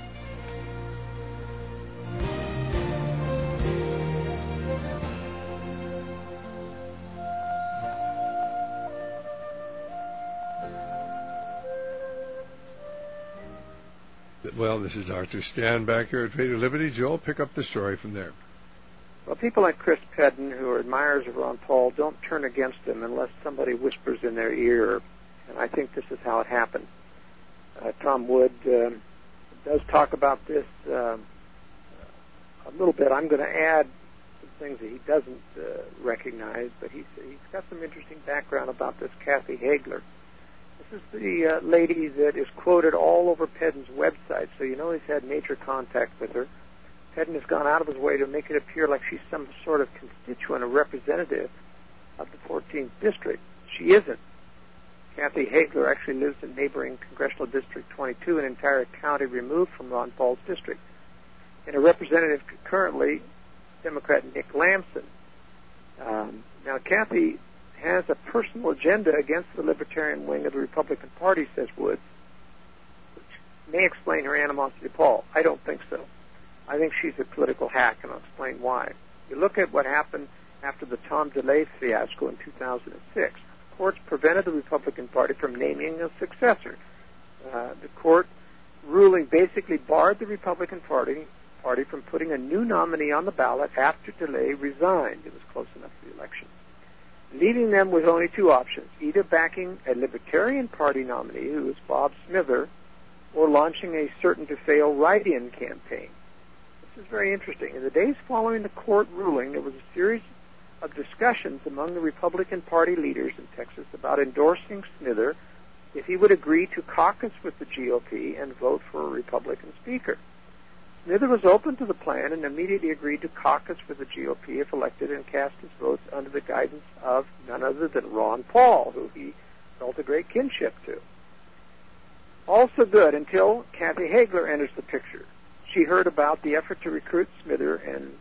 Well, this is Dr. Stan back here at Radio Liberty. Joel, pick up the story from there. Well, people like Chris Pedden, who are admirers of Ron Paul, don't turn against him unless somebody whispers in their ear, and I think this is how it happened. Tom Wood does talk about this a little bit. I'm going to add some things that he doesn't recognize, but he's got some interesting background about this Kathy Hagler. This is the lady that is quoted all over Pedden's website, so you know he's had major contact with her. Pedden has gone out of his way to make it appear like she's some sort of constituent or representative of the 14th District. She isn't. Kathy Hagler actually lives in neighboring Congressional District 22, an entire county removed from Ron Paul's district. And a representative currently, Democrat Nick Lamson. Now, Kathy has a personal agenda against the libertarian wing of the Republican Party, says Woods, which may explain her animosity to Paul. I don't think so. I think she's a political hack, and I'll explain why. You look at what happened after the Tom DeLay fiasco in 2006. Courts prevented the Republican Party from naming a successor. The court ruling basically barred the Republican Party from putting a new nominee on the ballot after DeLay resigned. It was close enough to the election, leaving them with only two options: either backing a Libertarian Party nominee, who is Bob Smither, or launching a certain-to-fail write-in campaign. This is very interesting. In the days following the court ruling, there was a series of discussions among the Republican Party leaders in Texas about endorsing Smither if he would agree to caucus with the GOP and vote for a Republican speaker. Smither was open to the plan and immediately agreed to caucus with the GOP if elected and cast his votes under the guidance of none other than Ron Paul, who he felt a great kinship to. Also good until Kathy Hagler enters the picture. She heard about the effort to recruit Smither and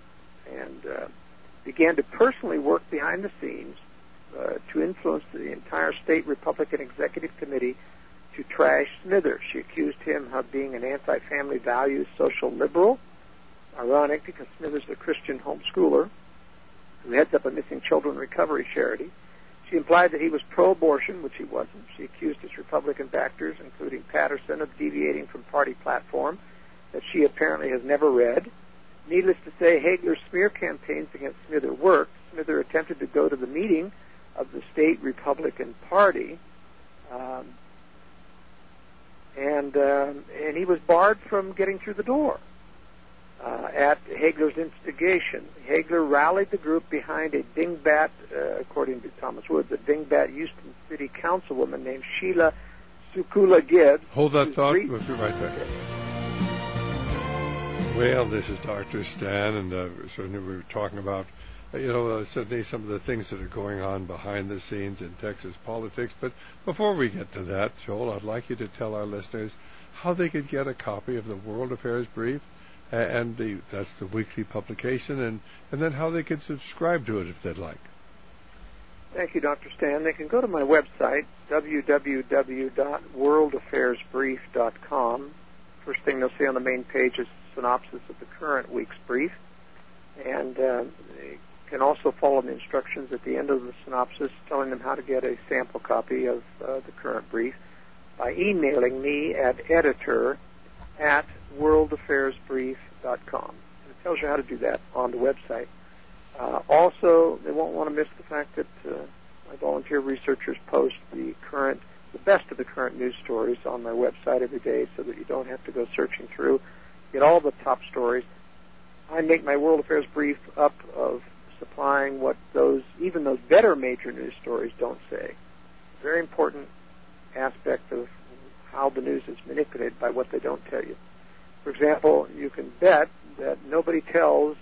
began to personally work behind the scenes to influence the entire state Republican Executive Committee to trash Smither. She accused him of being an anti-family values social liberal. Ironic, because Smithers is a Christian homeschooler who heads up a missing children recovery charity. She implied that he was pro-abortion, which he wasn't. She accused his Republican backers, including Patterson, of deviating from party platform that she apparently has never read. Needless to say, Hagler's smear campaigns against Smither worked. Smither attempted to go to the meeting of the state Republican Party, and he was barred from getting through the door at Hagler's instigation. Hagler rallied the group behind a dingbat, according to Thomas Woods, a dingbat Houston City Councilwoman named Sheila Sukula Gibbs. Hold that thought. We'll be right back. Well, this is Dr. Stan, and certainly we were talking about, certainly some of the things that are going on behind the scenes in Texas politics. But before we get to that, Joel, I'd like you to tell our listeners how they could get a copy of the World Affairs Brief, and that's the weekly publication, and then how they could subscribe to it if they'd like. Thank you, Dr. Stan. They can go to my website, www.worldaffairsbrief.com. First thing they'll see on the main page is synopsis of the current week's brief, and they can also follow the instructions at the end of the synopsis telling them how to get a sample copy of the current brief by emailing me at editor@worldaffairsbrief.com. And it tells you how to do that on the website. Also, they won't want to miss the fact that my volunteer researchers post the best of the current news stories on my website every day so that you don't have to go searching through. Get all the top stories. I make my World Affairs Brief up of supplying what even those better major news stories don't say. Very important aspect of how the news is manipulated by what they don't tell you. For example, you can bet that nobody tells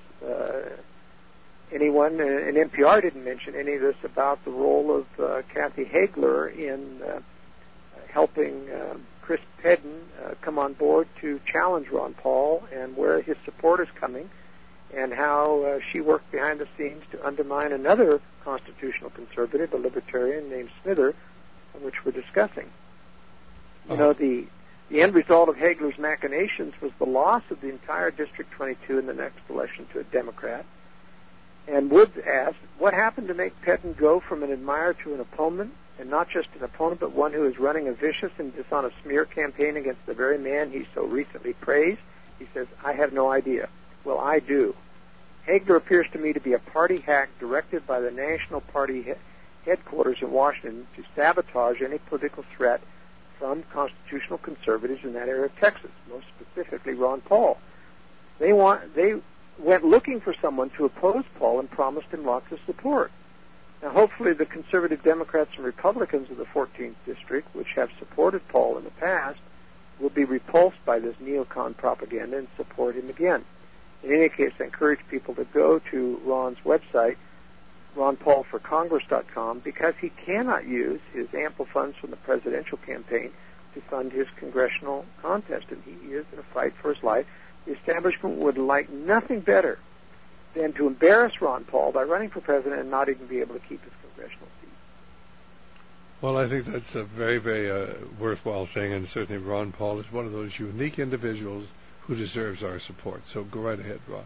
anyone, and NPR didn't mention any of this about the role of Kathy Hagler in helping Chris Pedden come on board to challenge Ron Paul and where his support is coming, and how she worked behind the scenes to undermine another constitutional conservative, a libertarian named Smither, which we're discussing. You know, the end result of Hagler's machinations was the loss of the entire District 22 in the next election to a Democrat. And Woods asked, what happened to make Pedden go from an admirer to an opponent, and not just an opponent, but one who is running a vicious and dishonest smear campaign against the very man he so recently praised? He says, I have no idea. Well, I do. Hagler appears to me to be a party hack directed by the National Party headquarters in Washington to sabotage any political threat from constitutional conservatives in that area of Texas, most specifically Ron Paul. They went looking for someone to oppose Paul and promised him lots of support. Now, hopefully the conservative Democrats and Republicans of the 14th District, which have supported Paul in the past, will be repulsed by this neocon propaganda and support him again. In any case, I encourage people to go to Ron's website, RonPaulForCongress.com, because he cannot use his ample funds from the presidential campaign to fund his congressional contest, and he is in a fight for his life. The establishment would like nothing better than to embarrass Ron Paul by running for president and not even be able to keep his congressional seat. Well, I think that's a very, very worthwhile thing, and certainly Ron Paul is one of those unique individuals who deserves our support. So go right ahead, Ron.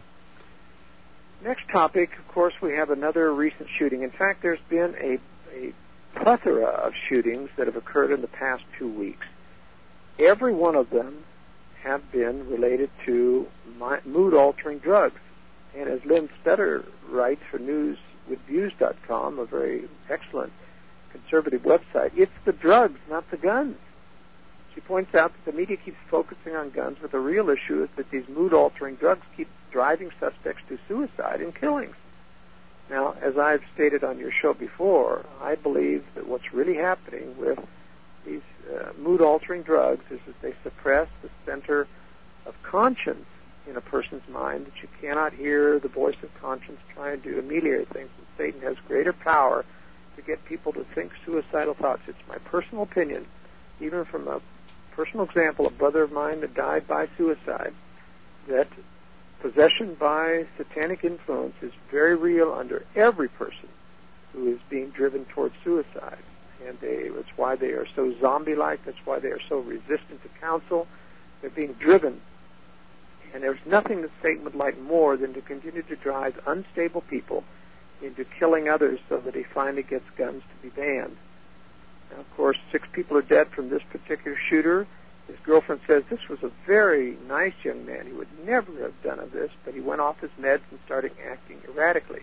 Next topic, of course, we have another recent shooting. In fact, there's been a plethora of shootings that have occurred in the past 2 weeks. Every one of them have been related to mood-altering drugs. And as Lynn Spetter writes for newswithviews.com, a very excellent conservative website, it's the drugs, not the guns. She points out that the media keeps focusing on guns, but the real issue is that these mood-altering drugs keep driving suspects to suicide and killings. Now, as I've stated on your show before, I believe that what's really happening with these mood-altering drugs is that they suppress the center of conscience in a person's mind, that you cannot hear the voice of conscience trying to ameliorate things. And Satan has greater power to get people to think suicidal thoughts. It's my personal opinion, even from a personal example, a brother of mine that died by suicide, that possession by satanic influence is very real under every person who is being driven towards suicide. And that's why they are so zombie-like. That's why they are so resistant to counsel. They're being driven. And there's nothing that Satan would like more than to continue to drive unstable people into killing others so that he finally gets guns to be banned. Now, of course, 6 people are dead from this particular shooter. His girlfriend says this was a very nice young man. He would never have done this, but he went off his meds and started acting erratically.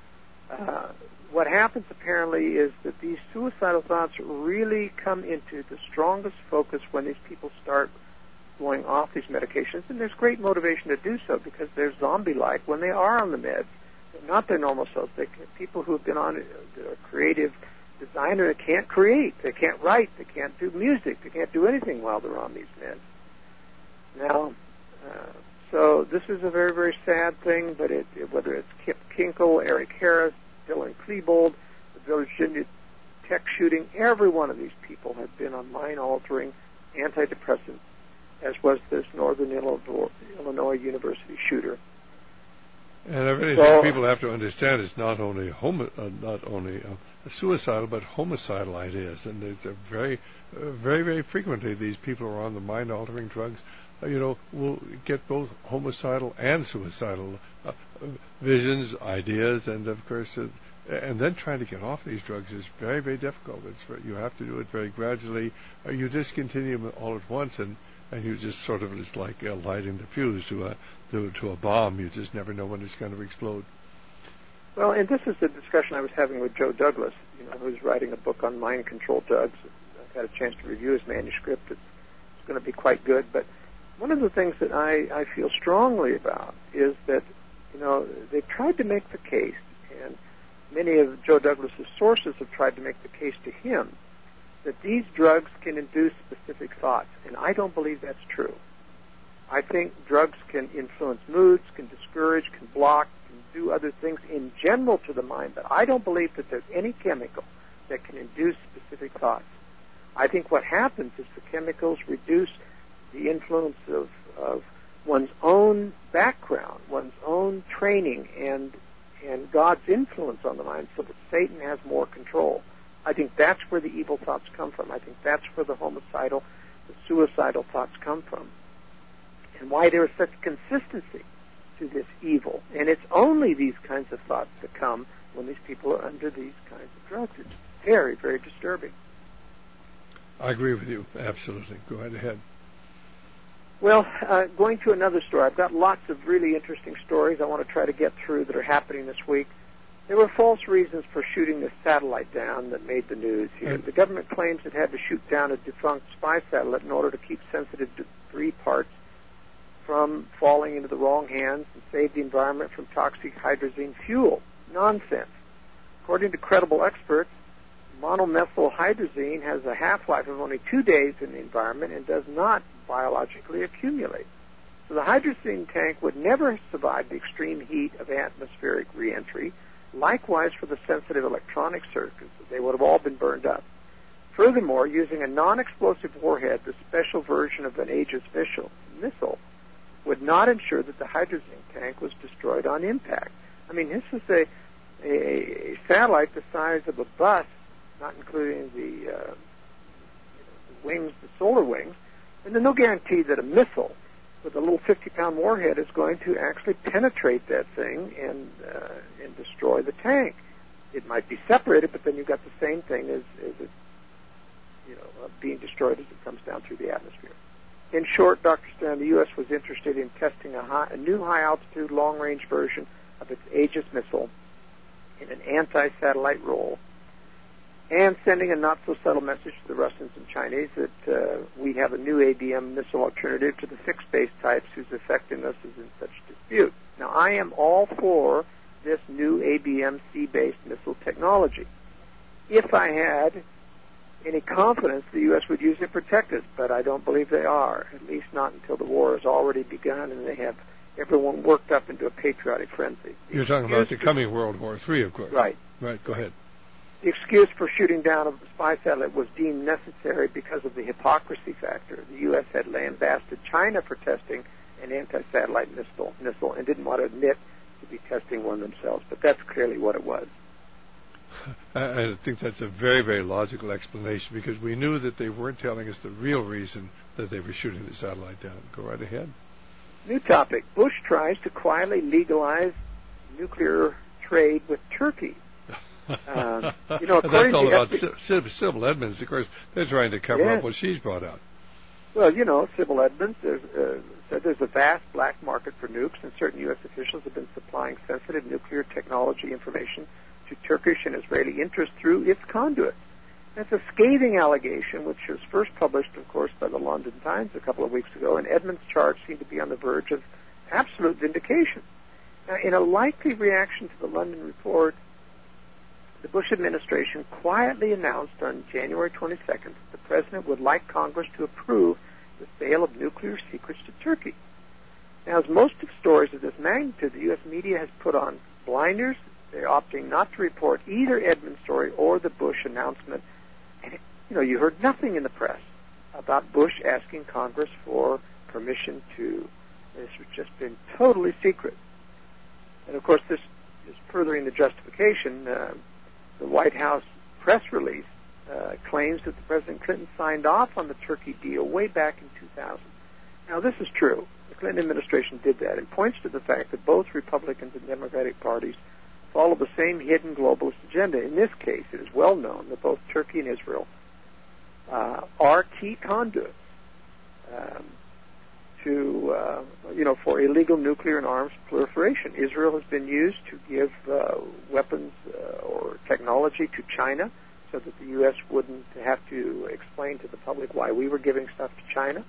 What happens apparently is that these suicidal thoughts really come into the strongest focus when these people start going off these medications, and there's great motivation to do so because they're zombie-like when they are on the meds. They're not their normal selves. People who have been on a creative designer that can't create, they can't write, they can't do music, they can't do anything while they're on these meds. Now, so this is a very, very sad thing, but whether it's Kip Kinkle, Eric Harris, Dylan Klebold, the Virginia Tech shooting, every one of these people have been on mind-altering antidepressants, as was this Northern Illinois University shooter. And I really think people have to understand it's not only suicidal, but homicidal ideas, and it's very, very frequently these people who are on the mind-altering drugs, will get both homicidal and suicidal visions, ideas, and of course, and then trying to get off these drugs is very, very difficult. You have to do it very gradually. You discontinue them all at once, and you just sort of, it's like lighting the fuse to a bomb. You just never know when it's going to explode. Well, and this is the discussion I was having with Joe Douglas, who's writing a book on mind-control drugs. I've had a chance to review his manuscript. It's going to be quite good. But one of the things that I feel strongly about is that, they've tried to make the case, and many of Joe Douglas's sources have tried to make the case to him, that these drugs can induce specific thoughts, and I don't believe that's true. I think drugs can influence moods, can discourage, can block, can do other things in general to the mind, but I don't believe that there's any chemical that can induce specific thoughts. I think what happens is the chemicals reduce the influence of one's own background, one's own training, and God's influence on the mind, so that Satan has more control. I think that's where the evil thoughts come from. I think that's where the homicidal, the suicidal thoughts come from, and why there is such consistency to this evil. And it's only these kinds of thoughts that come when these people are under these kinds of drugs. It's very, very disturbing. I agree with you, absolutely. Go right ahead. Well, going to another story. I've got lots of really interesting stories I want to try to get through that are happening this week. There were false reasons for shooting this satellite down that made the news here. The government claims it had to shoot down a defunct spy satellite in order to keep sensitive debris parts from falling into the wrong hands and save the environment from toxic hydrazine fuel. Nonsense. According to credible experts, monomethylhydrazine has a half-life of only 2 days in the environment and does not biologically accumulate. So the hydrazine tank would never have survived the extreme heat of atmospheric reentry. Likewise for the sensitive electronic circuits, they would have all been burned up. Furthermore, using a non-explosive warhead, the special version of an Aegis missile, would not ensure that the hydrazine tank was destroyed on impact. I mean, this is a satellite the size of a bus, not including the wings, the solar wings, and there's no guarantee that a missile with a little 50-pound warhead is going to actually penetrate that thing and destroy the tank. It might be separated, but then you've got the same thing as it, being destroyed as it comes down through the atmosphere. In short, Dr. Stern, the U.S. was interested in testing a new high-altitude, long-range version of its Aegis missile in an anti-satellite role, and sending a not-so-subtle message to the Russians and Chinese that we have a new ABM missile alternative to the fixed-base types whose effectiveness is in such dispute. Now, I am all for this new ABM sea-based missile technology. If I had any confidence the U.S. would use it to protect us, but I don't believe they are, at least not until the war has already begun and they have everyone worked up into a patriotic frenzy. You're talking about the coming World War III, of course. Right. Right, go ahead. The excuse for shooting down a spy satellite was deemed necessary because of the hypocrisy factor. The U.S. had lambasted China for testing an anti-satellite missile and didn't want to admit to be testing one themselves, but that's clearly what it was. I think that's a very, very logical explanation because we knew that they weren't telling us the real reason that they were shooting the satellite down. Go right ahead. New topic. Bush tries to quietly legalize nuclear trade with Turkey. That's all about Sybil Edmonds. Of course, they're trying to cover up what she's brought out. Well, Sybil Edmonds said there's a vast black market for nukes, and certain U.S. officials have been supplying sensitive nuclear technology information to Turkish and Israeli interests through its conduit. That's a scathing allegation, which was first published, of course, by the London Times a couple of weeks ago, and Edmonds' charge seemed to be on the verge of absolute vindication. Now, in a likely reaction to the London report, the Bush administration quietly announced on January 22nd that the president would like Congress to approve the sale of nuclear secrets to Turkey. Now, as most of stories of this magnitude, the U.S. media has put on blinders. They're opting not to report either Edmonds' story or the Bush announcement. And, you heard nothing in the press about Bush asking Congress for permission to. This has just been totally secret. And, of course, this is furthering the justification. The White House press release claims that the President Clinton signed off on the Turkey deal way back in 2000. Now, this is true. The Clinton administration did that. It points to the fact that both Republicans and Democratic parties follow the same hidden globalist agenda. In this case, it is well known that both Turkey and Israel are key conduits for illegal nuclear and arms proliferation. Israel has been used to give weapons or technology to China so that the U.S. wouldn't have to explain to the public why we were giving stuff to China.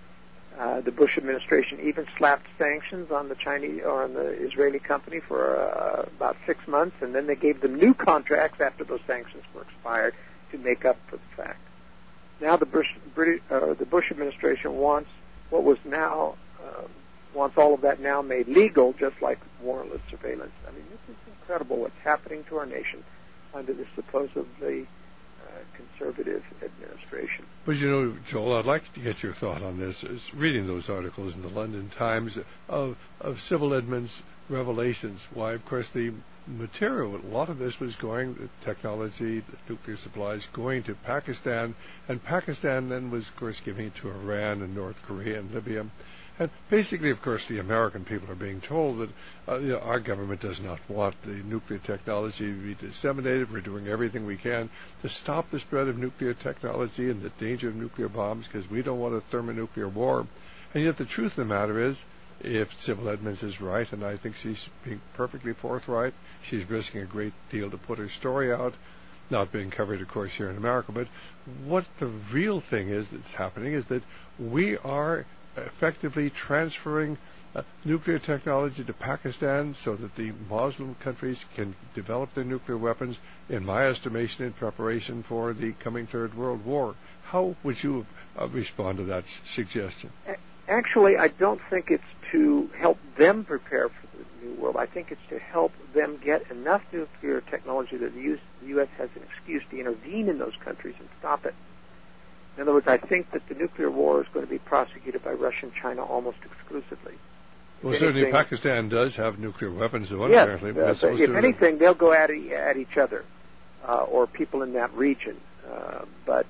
The Bush administration even slapped sanctions on the Chinese or on the Israeli company for about 6 months, and then they gave them new contracts after those sanctions were expired to make up for the fact. Now the Bush administration wants what was now wants all of that now made legal, just like warrantless surveillance. I mean, this is incredible what's happening to our nation under this supposedly conservative administration. But you know, Joel, I'd like to get your thought on this. Is reading those articles in the London Times of Sybil Edmonds' revelations. Why, of course, the material, a lot of this was going, the technology, the nuclear supplies, going to Pakistan, and Pakistan then was, of course, giving it to Iran and North Korea and Libya. And basically, of course, the American people are being told that our government does not want the nuclear technology to be disseminated. We're doing everything we can to stop the spread of nuclear technology and the danger of nuclear bombs because we don't want a thermonuclear war. And yet the truth of the matter is, if Sybil Edmonds is right, and I think she's being perfectly forthright, she's risking a great deal to put her story out, not being covered, of course, here in America. But what the real thing is that's happening is that we are effectively transferring nuclear technology to Pakistan so that the Muslim countries can develop their nuclear weapons, in my estimation, in preparation for the coming Third World War. How would you respond to that suggestion? Actually, I don't think it's to help them prepare for the new world. I think it's to help them get enough nuclear technology that the U.S. has an excuse to intervene in those countries and stop it. In other words, I think that the nuclear war is going to be prosecuted by Russia and China almost exclusively. Well, certainly Pakistan does have nuclear weapons, though, yes, apparently. If anything, they'll go at each other or people in that region. But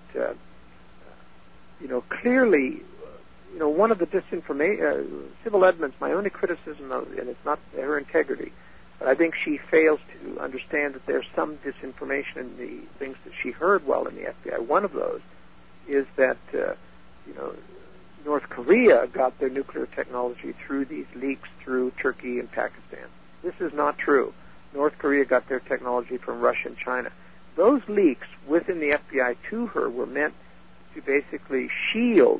clearly, one of the disinformation, Sybil Edmonds, my only criticism of it, and it's not her integrity, but I think she fails to understand that there's some disinformation in the things that she heard while in the FBI. One of those is that, North Korea got their nuclear technology through these leaks through Turkey and Pakistan. This is not true. North Korea got their technology from Russia and China. Those leaks within the FBI to her were meant to basically shield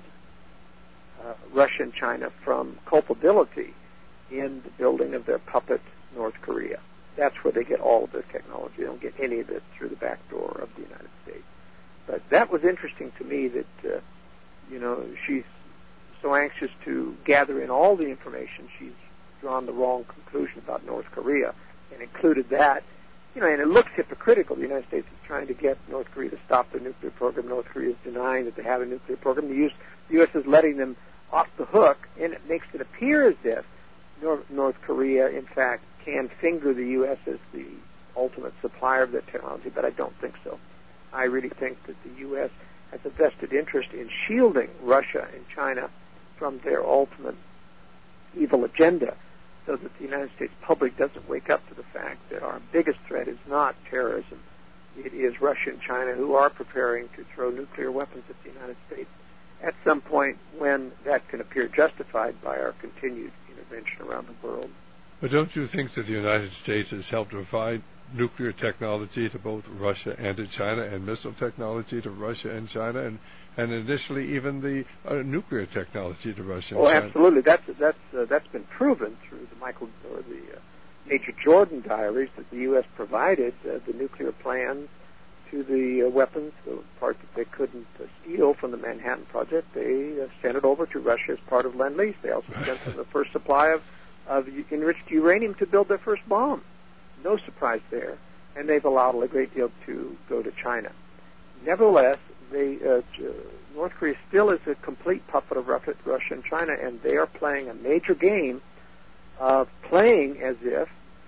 Russia and China from culpability in the building of their puppet North Korea. That's where they get all of their technology. They don't get any of it through the back door of the United States. But that was interesting to me that, she's so anxious to gather in all the information. She's drawn the wrong conclusion about North Korea and included that. And it looks hypocritical. The United States is trying to get North Korea to stop their nuclear program. North Korea is denying that they have a nuclear program. The U.S. is letting them off the hook, and it makes it appear as if North Korea, in fact, can finger the U.S. as the ultimate supplier of that technology, but I don't think so. I really think that the U.S. has a vested interest in shielding Russia and China from their ultimate evil agenda so that the United States public doesn't wake up to the fact that our biggest threat is not terrorism. It is Russia and China who are preparing to throw nuclear weapons at the United States at some point when that can appear justified by our continued intervention around the world. But don't you think that the United States has helped provide nuclear technology to both Russia and to China, and missile technology to Russia and China, and initially even the nuclear technology to Russia and China? Oh, absolutely. That's been proven through the Major Jordan diaries that the U.S. provided the nuclear plans to the weapons, the part that they couldn't steal from the Manhattan Project. They sent it over to Russia as part of Lend-Lease. They also sent them the first supply of enriched uranium to build their first bomb. No surprise there. And they've allowed a great deal to go to China. Nevertheless, North Korea still is a complete puppet of Russia and China, and they are playing a major game of playing as if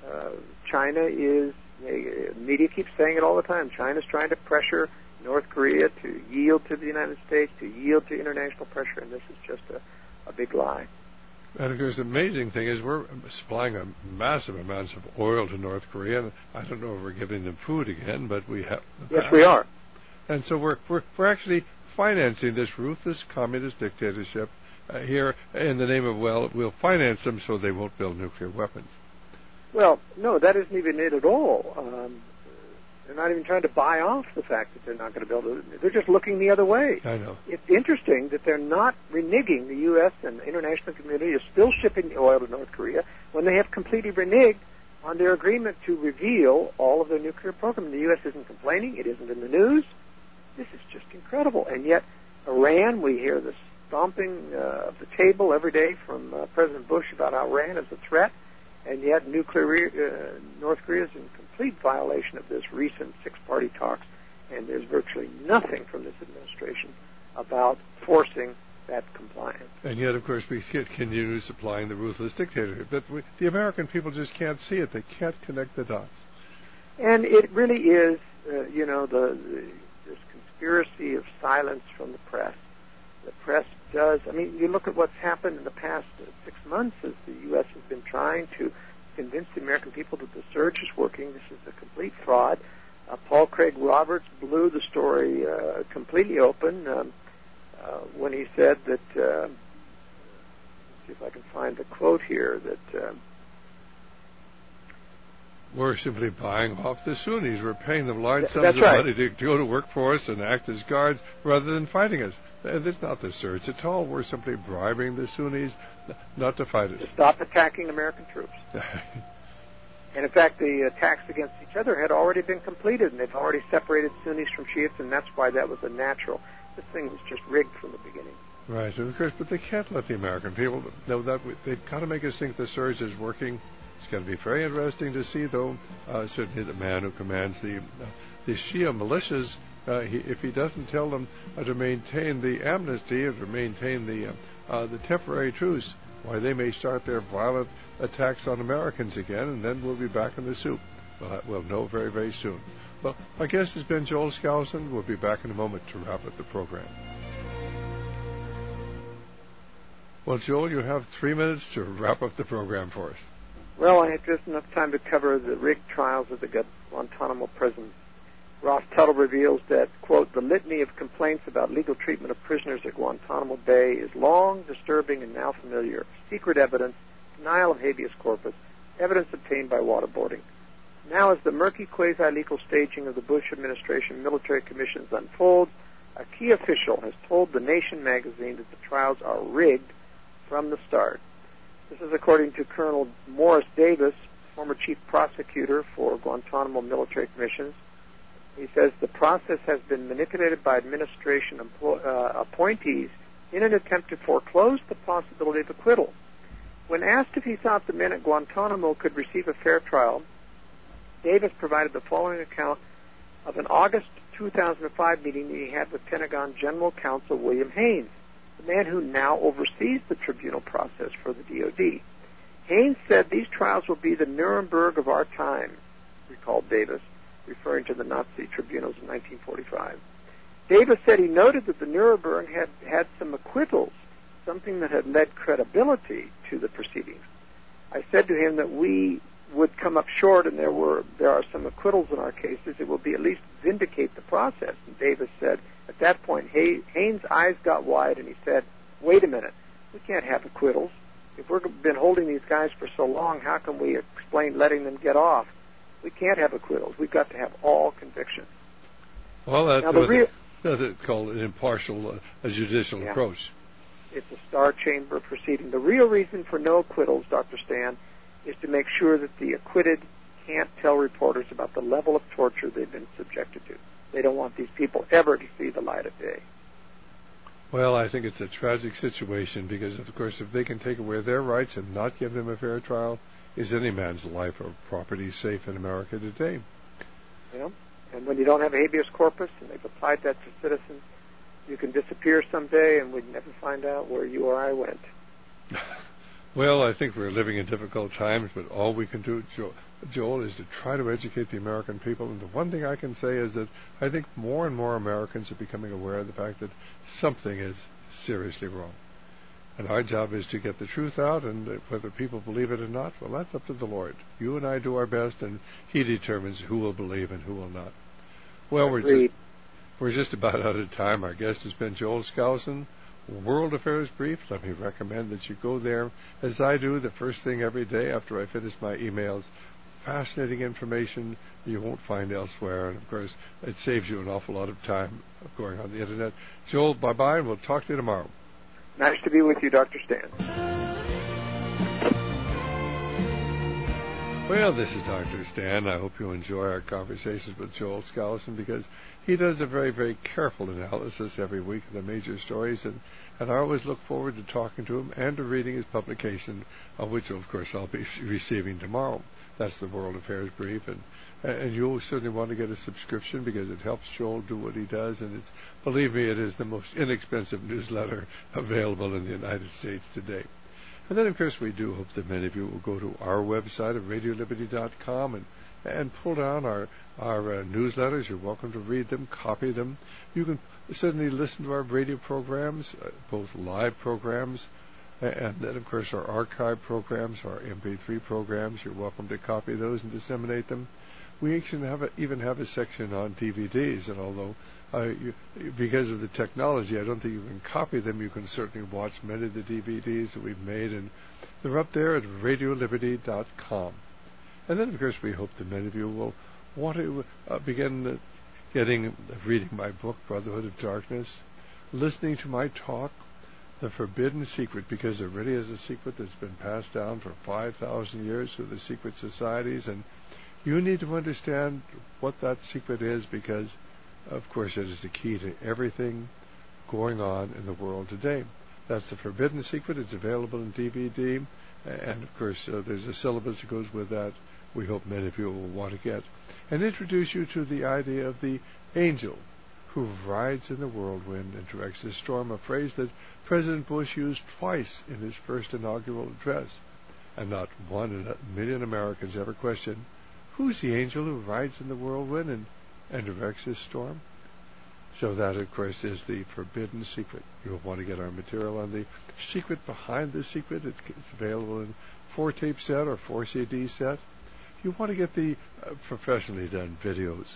China is, media keeps saying it all the time, China's trying to pressure North Korea to yield to the United States, to yield to international pressure, and this is just a big lie. And of course, the amazing thing is we're supplying massive amounts of oil to North Korea. And I don't know if we're giving them food again, but we have. Yes, we are. And so we're actually financing this ruthless communist dictatorship here in the name of, well, we'll finance them so they won't build nuclear weapons. Well, no, that isn't even it at all. They're not even trying to buy off the fact that they're not going to build it. They're just looking the other way. I know. It's interesting that they're not reneging. The U.S. and the international community is still shipping the oil to North Korea when they have completely reneged on their agreement to reveal all of their nuclear program. The U.S. isn't complaining. It isn't in the news. This is just incredible. And yet, Iran, we hear the stomping of the table every day from President Bush about Iran as a threat. And yet, North Korea is in complete violation of this recent six-party talks, and there's virtually nothing from this administration about forcing that compliance. And yet, of course, we continue supplying the ruthless dictatorship. But the American people just can't see it. They can't connect the dots. And it really is, this conspiracy of silence from the press. The press does. I mean, you look at what's happened in the past 6 months as the U.S. has been trying to convince the American people that the surge is working. This is a complete fraud. Paul Craig Roberts blew the story completely open when he said that, let's see if I can find the quote here, that we're simply buying off the Sunnis. We're paying them large sums of money to go to work for us and act as guards rather than fighting us. It's not the surge at all. We're simply bribing the Sunnis not to fight us. To stop attacking American troops. And in fact, the attacks against each other had already been completed, and they've already separated Sunnis from Shiites, and that's why that was a natural. This thing was just rigged from the beginning. Right, and of course, but they can't let the American people know that. They've got to make us think the surge is working. It's going to be very interesting to see, though, certainly the man who commands the Shia militias, if he doesn't tell them to maintain the amnesty or to maintain the temporary truce, why they may start their violent attacks on Americans again, and then we'll be back in the soup. Well, we'll know very, very soon. Well, my guest has been Joel Skousen. We'll be back in a moment to wrap up the program. Well, Joel, you have 3 minutes to wrap up the program for us. Well, I had just enough time to cover the rigged trials at the Guantanamo prison. Ross Tuttle reveals that, quote, the litany of complaints about legal treatment of prisoners at Guantanamo Bay is long, disturbing, and now familiar. Secret evidence, denial of habeas corpus, evidence obtained by waterboarding. Now, as the murky quasi-legal staging of the Bush administration military commissions unfolds, a key official has told The Nation magazine that the trials are rigged from the start. This is according to Colonel Morris Davis, former chief prosecutor for Guantanamo military commissions. He says the process has been manipulated by administration appointees in an attempt to foreclose the possibility of acquittal. When asked if he thought the men at Guantanamo could receive a fair trial, Davis provided the following account of an August 2005 meeting that he had with Pentagon General Counsel William Haines, the man who now oversees the tribunal process for the DOD. Haines said these trials will be the Nuremberg of our time, recalled Davis, referring to the Nazi tribunals in 1945. Davis said he noted that the Nuremberg had some acquittals, something that had led credibility to the proceedings. I said to him that we would come up short and there are some acquittals in our cases. It will be at least vindicate the process. And Davis said, at that point, Haines' eyes got wide and he said, wait a minute, we can't have acquittals. If we've been holding these guys for so long, how can we explain letting them get off? We can't have acquittals. We've got to have all convictions. Well, that's called an impartial judicial approach. It's a Star Chamber proceeding. The real reason for no acquittals, Dr. Stan, is to make sure that the acquitted can't tell reporters about the level of torture they've been subjected to. They don't want these people ever to see the light of day. Well, I think it's a tragic situation because, of course, if they can take away their rights and not give them a fair trial, is any man's life or property safe in America today? Yeah. And when you don't have habeas corpus, and they've applied that to citizens, you can disappear someday and we'd never find out where you or I went. Well, I think we're living in difficult times, but all we can do, Joel, is to try to educate the American people. And the one thing I can say is that I think more and more Americans are becoming aware of the fact that something is seriously wrong. And our job is to get the truth out, and whether people believe it or not, well, that's up to the Lord. You and I do our best, and He determines who will believe and who will not. Well, we're just about out of time. Our guest has been Joel Skousen, World Affairs Brief. Let me recommend that you go there, as I do, the first thing every day after I finish my emails. Fascinating information you won't find elsewhere, and of course, it saves you an awful lot of time going on the Internet. Joel, bye-bye, and we'll talk to you tomorrow. Nice to be with you, Dr. Stan. Well, this is Dr. Stan. I hope you enjoy our conversations with Joel Skousen, because he does a very, very careful analysis every week of the major stories, and I always look forward to talking to him and to reading his publication, which, of course, I'll be receiving tomorrow. That's the World Affairs Brief, and you'll certainly want to get a subscription because it helps Joel do what he does, and believe me, it is the most inexpensive newsletter available in the United States today. And then, of course, we do hope that many of you will go to our website at RadioLiberty.com and pull down our newsletters. You're welcome to read them, copy them. You can certainly listen to our radio programs, both live programs, and then, of course, our archive programs, our MP3 programs. You're welcome to copy those and disseminate them. We actually even have a section on DVDs, and although because of the technology, I don't think you can copy them. You can certainly watch many of the DVDs that we've made, and they're up there at RadioLiberty.com. And then, of course, we hope that many of you will want to begin reading my book, Brotherhood of Darkness, listening to my talk, The Forbidden Secret, because it really is a secret that's been passed down for 5,000 years through the secret societies, and you need to understand what that secret is, because, of course, it is the key to everything going on in the world today. That's The Forbidden Secret. It's available in DVD, and, of course, there's a syllabus that goes with that. We hope many of you will want to get, and introduce you to the idea of the angel who rides in the whirlwind and directs the storm, a phrase that President Bush used twice in his first inaugural address. And not one in a million Americans ever questioned, who's the angel who rides in the whirlwind and directs this storm? So that, of course, is the Forbidden Secret. You'll want to get our material on the secret behind the secret. It's available in 4-tape set or 4-CD set. You want to get the professionally done videos.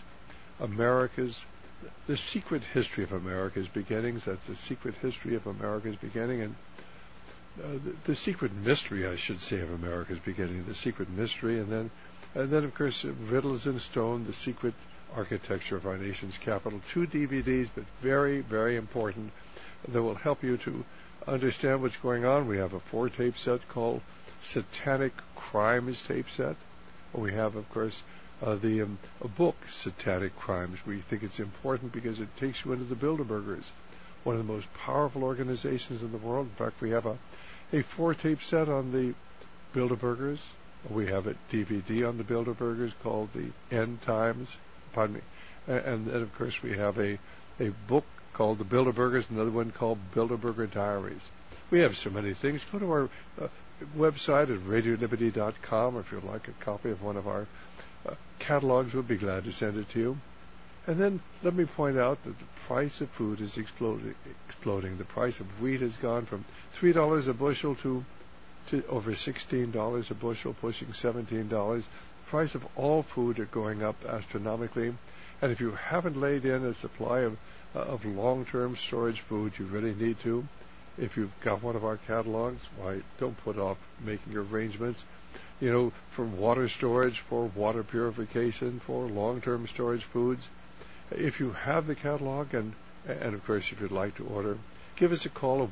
The secret history of America's beginnings. That's the secret history of America's beginning, and the secret mystery, I should say, of America's beginning. The secret mystery, and then, of course, Riddles in Stone, the secret architecture of our nation's capital. 2 DVDs, but very, very important, that will help you to understand what's going on. We have a 4-tape set called Satanic Crimes tape set. We have, of course, a book, Satanic Crimes. We think it's important because it takes you into the Bilderbergers, one of the most powerful organizations in the world. In fact, we have a 4-tape set on the Bilderbergers. We have a DVD on the Bilderbergers called The End Times. And then, of course, we have a book called The Bilderbergers, another one called Bilderberger Diaries. We have so many things. Go to our website at RadioLiberty.com. If you'd like a copy of one of our catalogs, we'll be glad to send it to you. And then let me point out that the price of food is exploding. The price of wheat has gone from $3 a bushel to over $16 a bushel, pushing $17. The price of all food are going up astronomically. And if you haven't laid in a supply of long-term storage food, you really need to. If you've got one of our catalogs, why, don't put off making arrangements, for water storage, for water purification, for long-term storage foods. If you have the catalog, and of course, if you'd like to order, give us a call of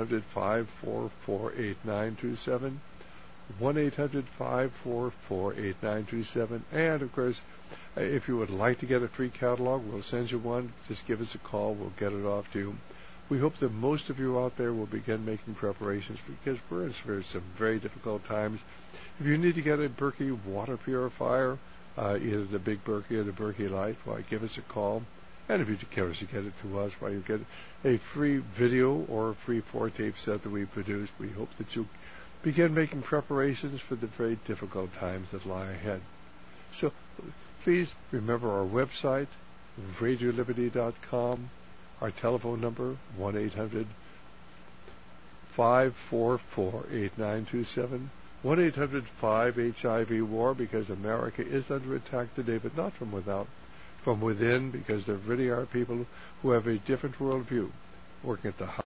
1-800-544-8927, 1-800-544-8927. And, of course, if you would like to get a free catalog, we'll send you one. Just give us a call. We'll get it off to you. We hope that most of you out there will begin making preparations, because we're in some very difficult times. If you need to get a Berkey water purifier, either the Big Berkey or the Berkey Light, why, give us a call. And if you care to get it to us, why, you get a free video or a free 4-tape set that we produced. We hope that you'll begin making preparations for the very difficult times that lie ahead. So please remember our website, radioliberty.com, our telephone number, 1-800-544-8927, 1-800-5-HIV-WAR, because America is under attack today, but not from without, from within, because there really are people who have a different worldview working at the